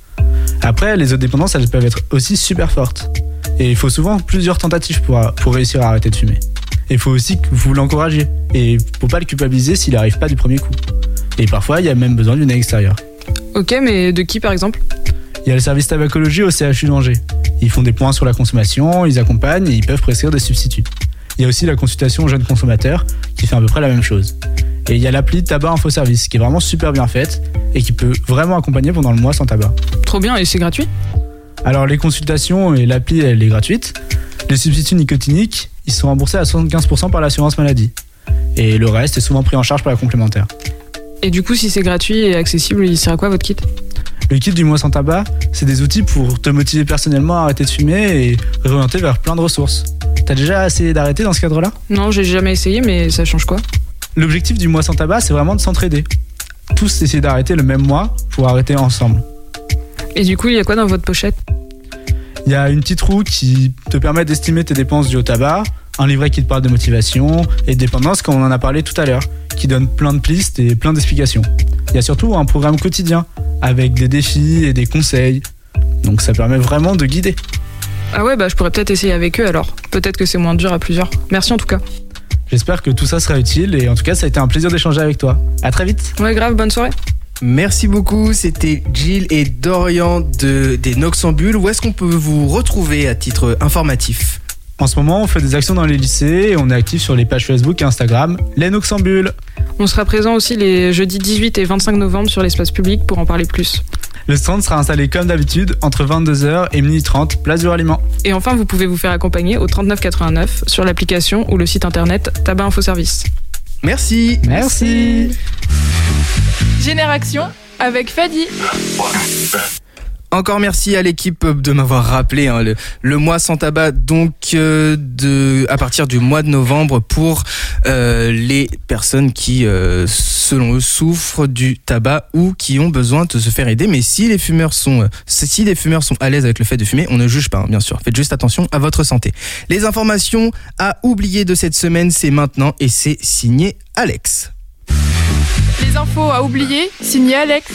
O: Après, les autres dépendances, elles peuvent être aussi super fortes. Et il faut souvent plusieurs tentatives pour réussir à arrêter de fumer. Et il faut aussi que vous l'encouragiez. Et faut pas le culpabiliser s'il n'arrive pas du premier coup. Et parfois, il y a même besoin d'une aide extérieure.
P: Ok, mais de qui par exemple ?
O: Il y a le service tabacologie au CHU d'Angers. Ils font des points sur la consommation, ils accompagnent et ils peuvent prescrire des substituts. Il y a aussi la consultation aux jeunes consommateurs qui fait à peu près la même chose. Et il y a l'appli Tabac Info Service qui est vraiment super bien faite et qui peut vraiment accompagner pendant le mois sans tabac.
P: Trop bien, et c'est gratuit ?
O: Alors les consultations et l'appli, elle est gratuite. Les substituts nicotiniques, ils sont remboursés à 75% par l'assurance maladie. Et le reste est souvent pris en charge par la complémentaire.
P: Et du coup, si c'est gratuit et accessible, il sert à quoi votre kit ?
O: Le kit du mois sans tabac, c'est des outils pour te motiver personnellement à arrêter de fumer et réorienter vers plein de ressources. T'as déjà essayé d'arrêter dans ce cadre-là ?
P: Non, j'ai jamais essayé, mais ça change quoi ?
O: L'objectif du mois sans tabac, c'est vraiment de s'entraider. Tous essayer d'arrêter le même mois pour arrêter ensemble.
P: Et du coup, il y a quoi dans votre pochette ?
O: Il y a une petite roue qui te permet d'estimer tes dépenses dues au tabac, un livret qui te parle de motivation et de dépendance, comme on en a parlé tout à l'heure, qui donne plein de pistes et plein d'explications. Il y a surtout un programme quotidien avec des défis et des conseils. Donc ça permet vraiment de guider.
P: Ah ouais, je pourrais peut-être essayer avec eux alors. Peut-être que c'est moins dur à plusieurs. Merci en tout cas.
O: J'espère que tout ça sera utile et en tout cas ça a été un plaisir d'échanger avec toi. À très vite.
P: Ouais, grave, bonne soirée.
C: Merci beaucoup, c'était Jill et Dorian des Noxambules. Où est-ce qu'on peut vous retrouver à titre informatif ?
O: En ce moment, on fait des actions dans les lycées et on est actif sur les pages Facebook et Instagram, les Noxambules.
P: On sera présent aussi les jeudis 18 et 25 novembre sur l'espace public pour en parler plus.
O: Le stand sera installé comme d'habitude entre 22h et 12h30, place du Ralliement.
P: Et enfin, vous pouvez vous faire accompagner au 3989 sur l'application ou le site internet Tabac Info Service.
C: Merci.
O: Merci.
A: Génération avec Fadi.
C: Encore merci à l'équipe de m'avoir rappelé le mois sans tabac, donc à partir du mois de novembre pour les personnes qui, selon eux, souffrent du tabac ou qui ont besoin de se faire aider. Mais si les fumeurs sont à l'aise avec le fait de fumer, on ne juge pas, bien sûr. Faites juste attention à votre santé. Les informations à oublier de cette semaine, c'est maintenant et c'est signé Alex.
A: Les infos à oublier, signé Alex.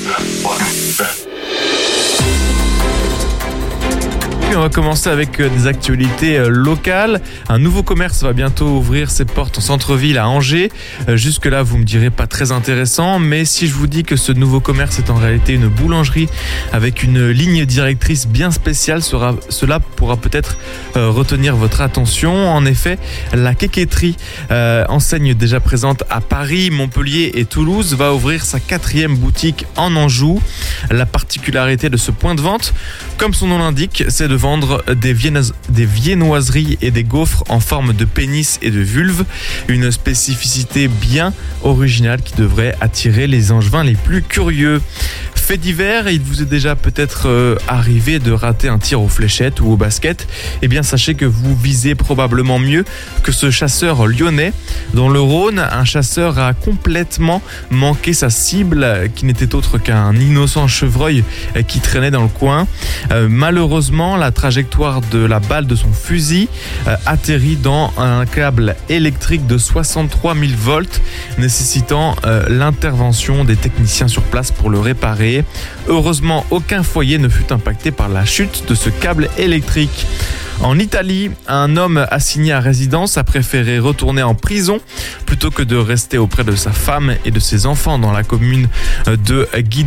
N: On va commencer avec des actualités locales. Un nouveau commerce va bientôt ouvrir ses portes en centre-ville à Angers. Jusque-là, vous me direz pas très intéressant, mais si je vous dis que ce nouveau commerce est en réalité une boulangerie avec une ligne directrice bien spéciale, cela pourra peut-être retenir votre attention. En effet, la Quéqueterie, enseigne déjà présente à Paris, Montpellier et Toulouse, va ouvrir sa 4e boutique en Anjou. La particularité de ce point de vente, comme son nom l'indique, c'est de vendre des viennoiseries et des gaufres en forme de pénis et de vulve. Une spécificité bien originale qui devrait attirer les angevins les plus curieux. Fait divers, il vous est déjà peut-être arrivé de rater un tir aux fléchettes ou au basket. Eh bien, sachez que vous visez probablement mieux que ce chasseur lyonnais. Dans le Rhône, un chasseur a complètement manqué sa cible, qui n'était autre qu'un innocent chevreuil qui traînait dans le coin. Malheureusement, la trajectoire de la balle de son fusil atterrit dans un câble électrique de 63 000 volts, nécessitant l'intervention des techniciens sur place pour le réparer. Heureusement, aucun foyer ne fut impacté par la chute de ce câble électrique. En Italie, un homme assigné à résidence a préféré retourner en prison plutôt que de rester auprès de sa femme et de ses enfants dans la commune de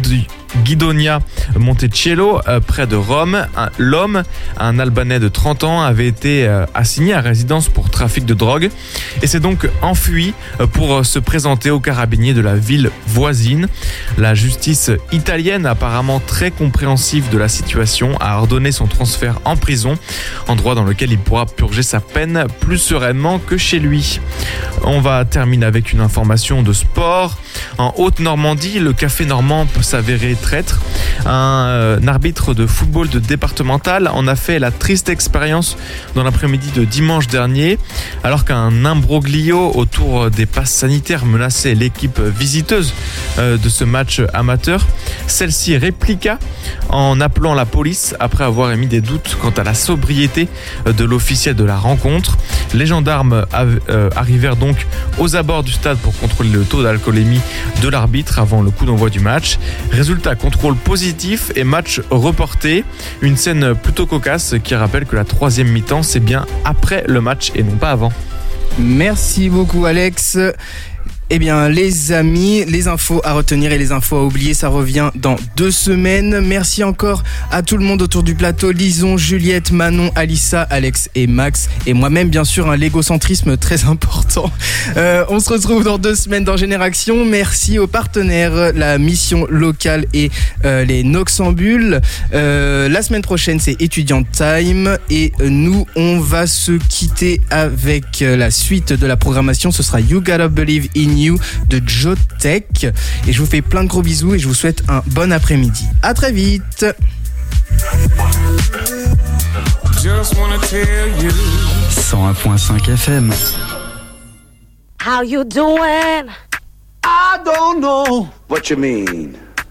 N: Guidonia Montecello, près de Rome. L'homme, un Albanais de 30 ans, avait été assigné à résidence pour trafic de drogue et s'est donc enfui pour se présenter aux carabiniers de la ville voisine. La justice italienne, apparemment très compréhensive de la situation, a ordonné son transfert en prison, endroit dans lequel il pourra purger sa peine plus sereinement que chez lui. On va terminer avec une information de sport. En Haute-Normandie, le café normand peut s'avérer traître. Un arbitre de football de départemental en a fait la triste expérience dans l'après-midi de dimanche dernier, alors qu'un imbroglio autour des passes sanitaires menaçait l'équipe visiteuse de ce match amateur. Celle-ci répliqua en appelant la police après avoir émis des doutes quant à la sobriété de l'officiel de la rencontre. Les gendarmes arrivèrent donc aux abords du stade pour contrôler le taux d'alcoolémie de l'arbitre avant le coup d'envoi du match. Résultat, contrôle positif et match reporté. Une scène plutôt cocasse qui rappelle que la 3e mi-temps, c'est bien après le match et non pas avant.
C: Merci beaucoup Alex. Eh bien, les amis, les infos à retenir et les infos à oublier, ça revient dans 2 semaines. Merci encore à tout le monde autour du plateau. Lison, Juliette, Manon, Alissa, Alex et Max. Et moi-même, bien sûr, un l'égocentrisme très important. On se retrouve dans 2 semaines dans Génération. Merci aux partenaires, la mission locale et les Noxambules. La semaine prochaine, c'est Étudiant Time. Et nous, on va se quitter avec la suite de la programmation. Ce sera You Gotta Believe in You de Joe Tech. Et je vous fais plein de gros bisous et je vous souhaite un bon après-midi. À très vite.
J: Just wanna tell you
Q: 101.5 FM.
R: How you doing?
J: I don't know what you mean.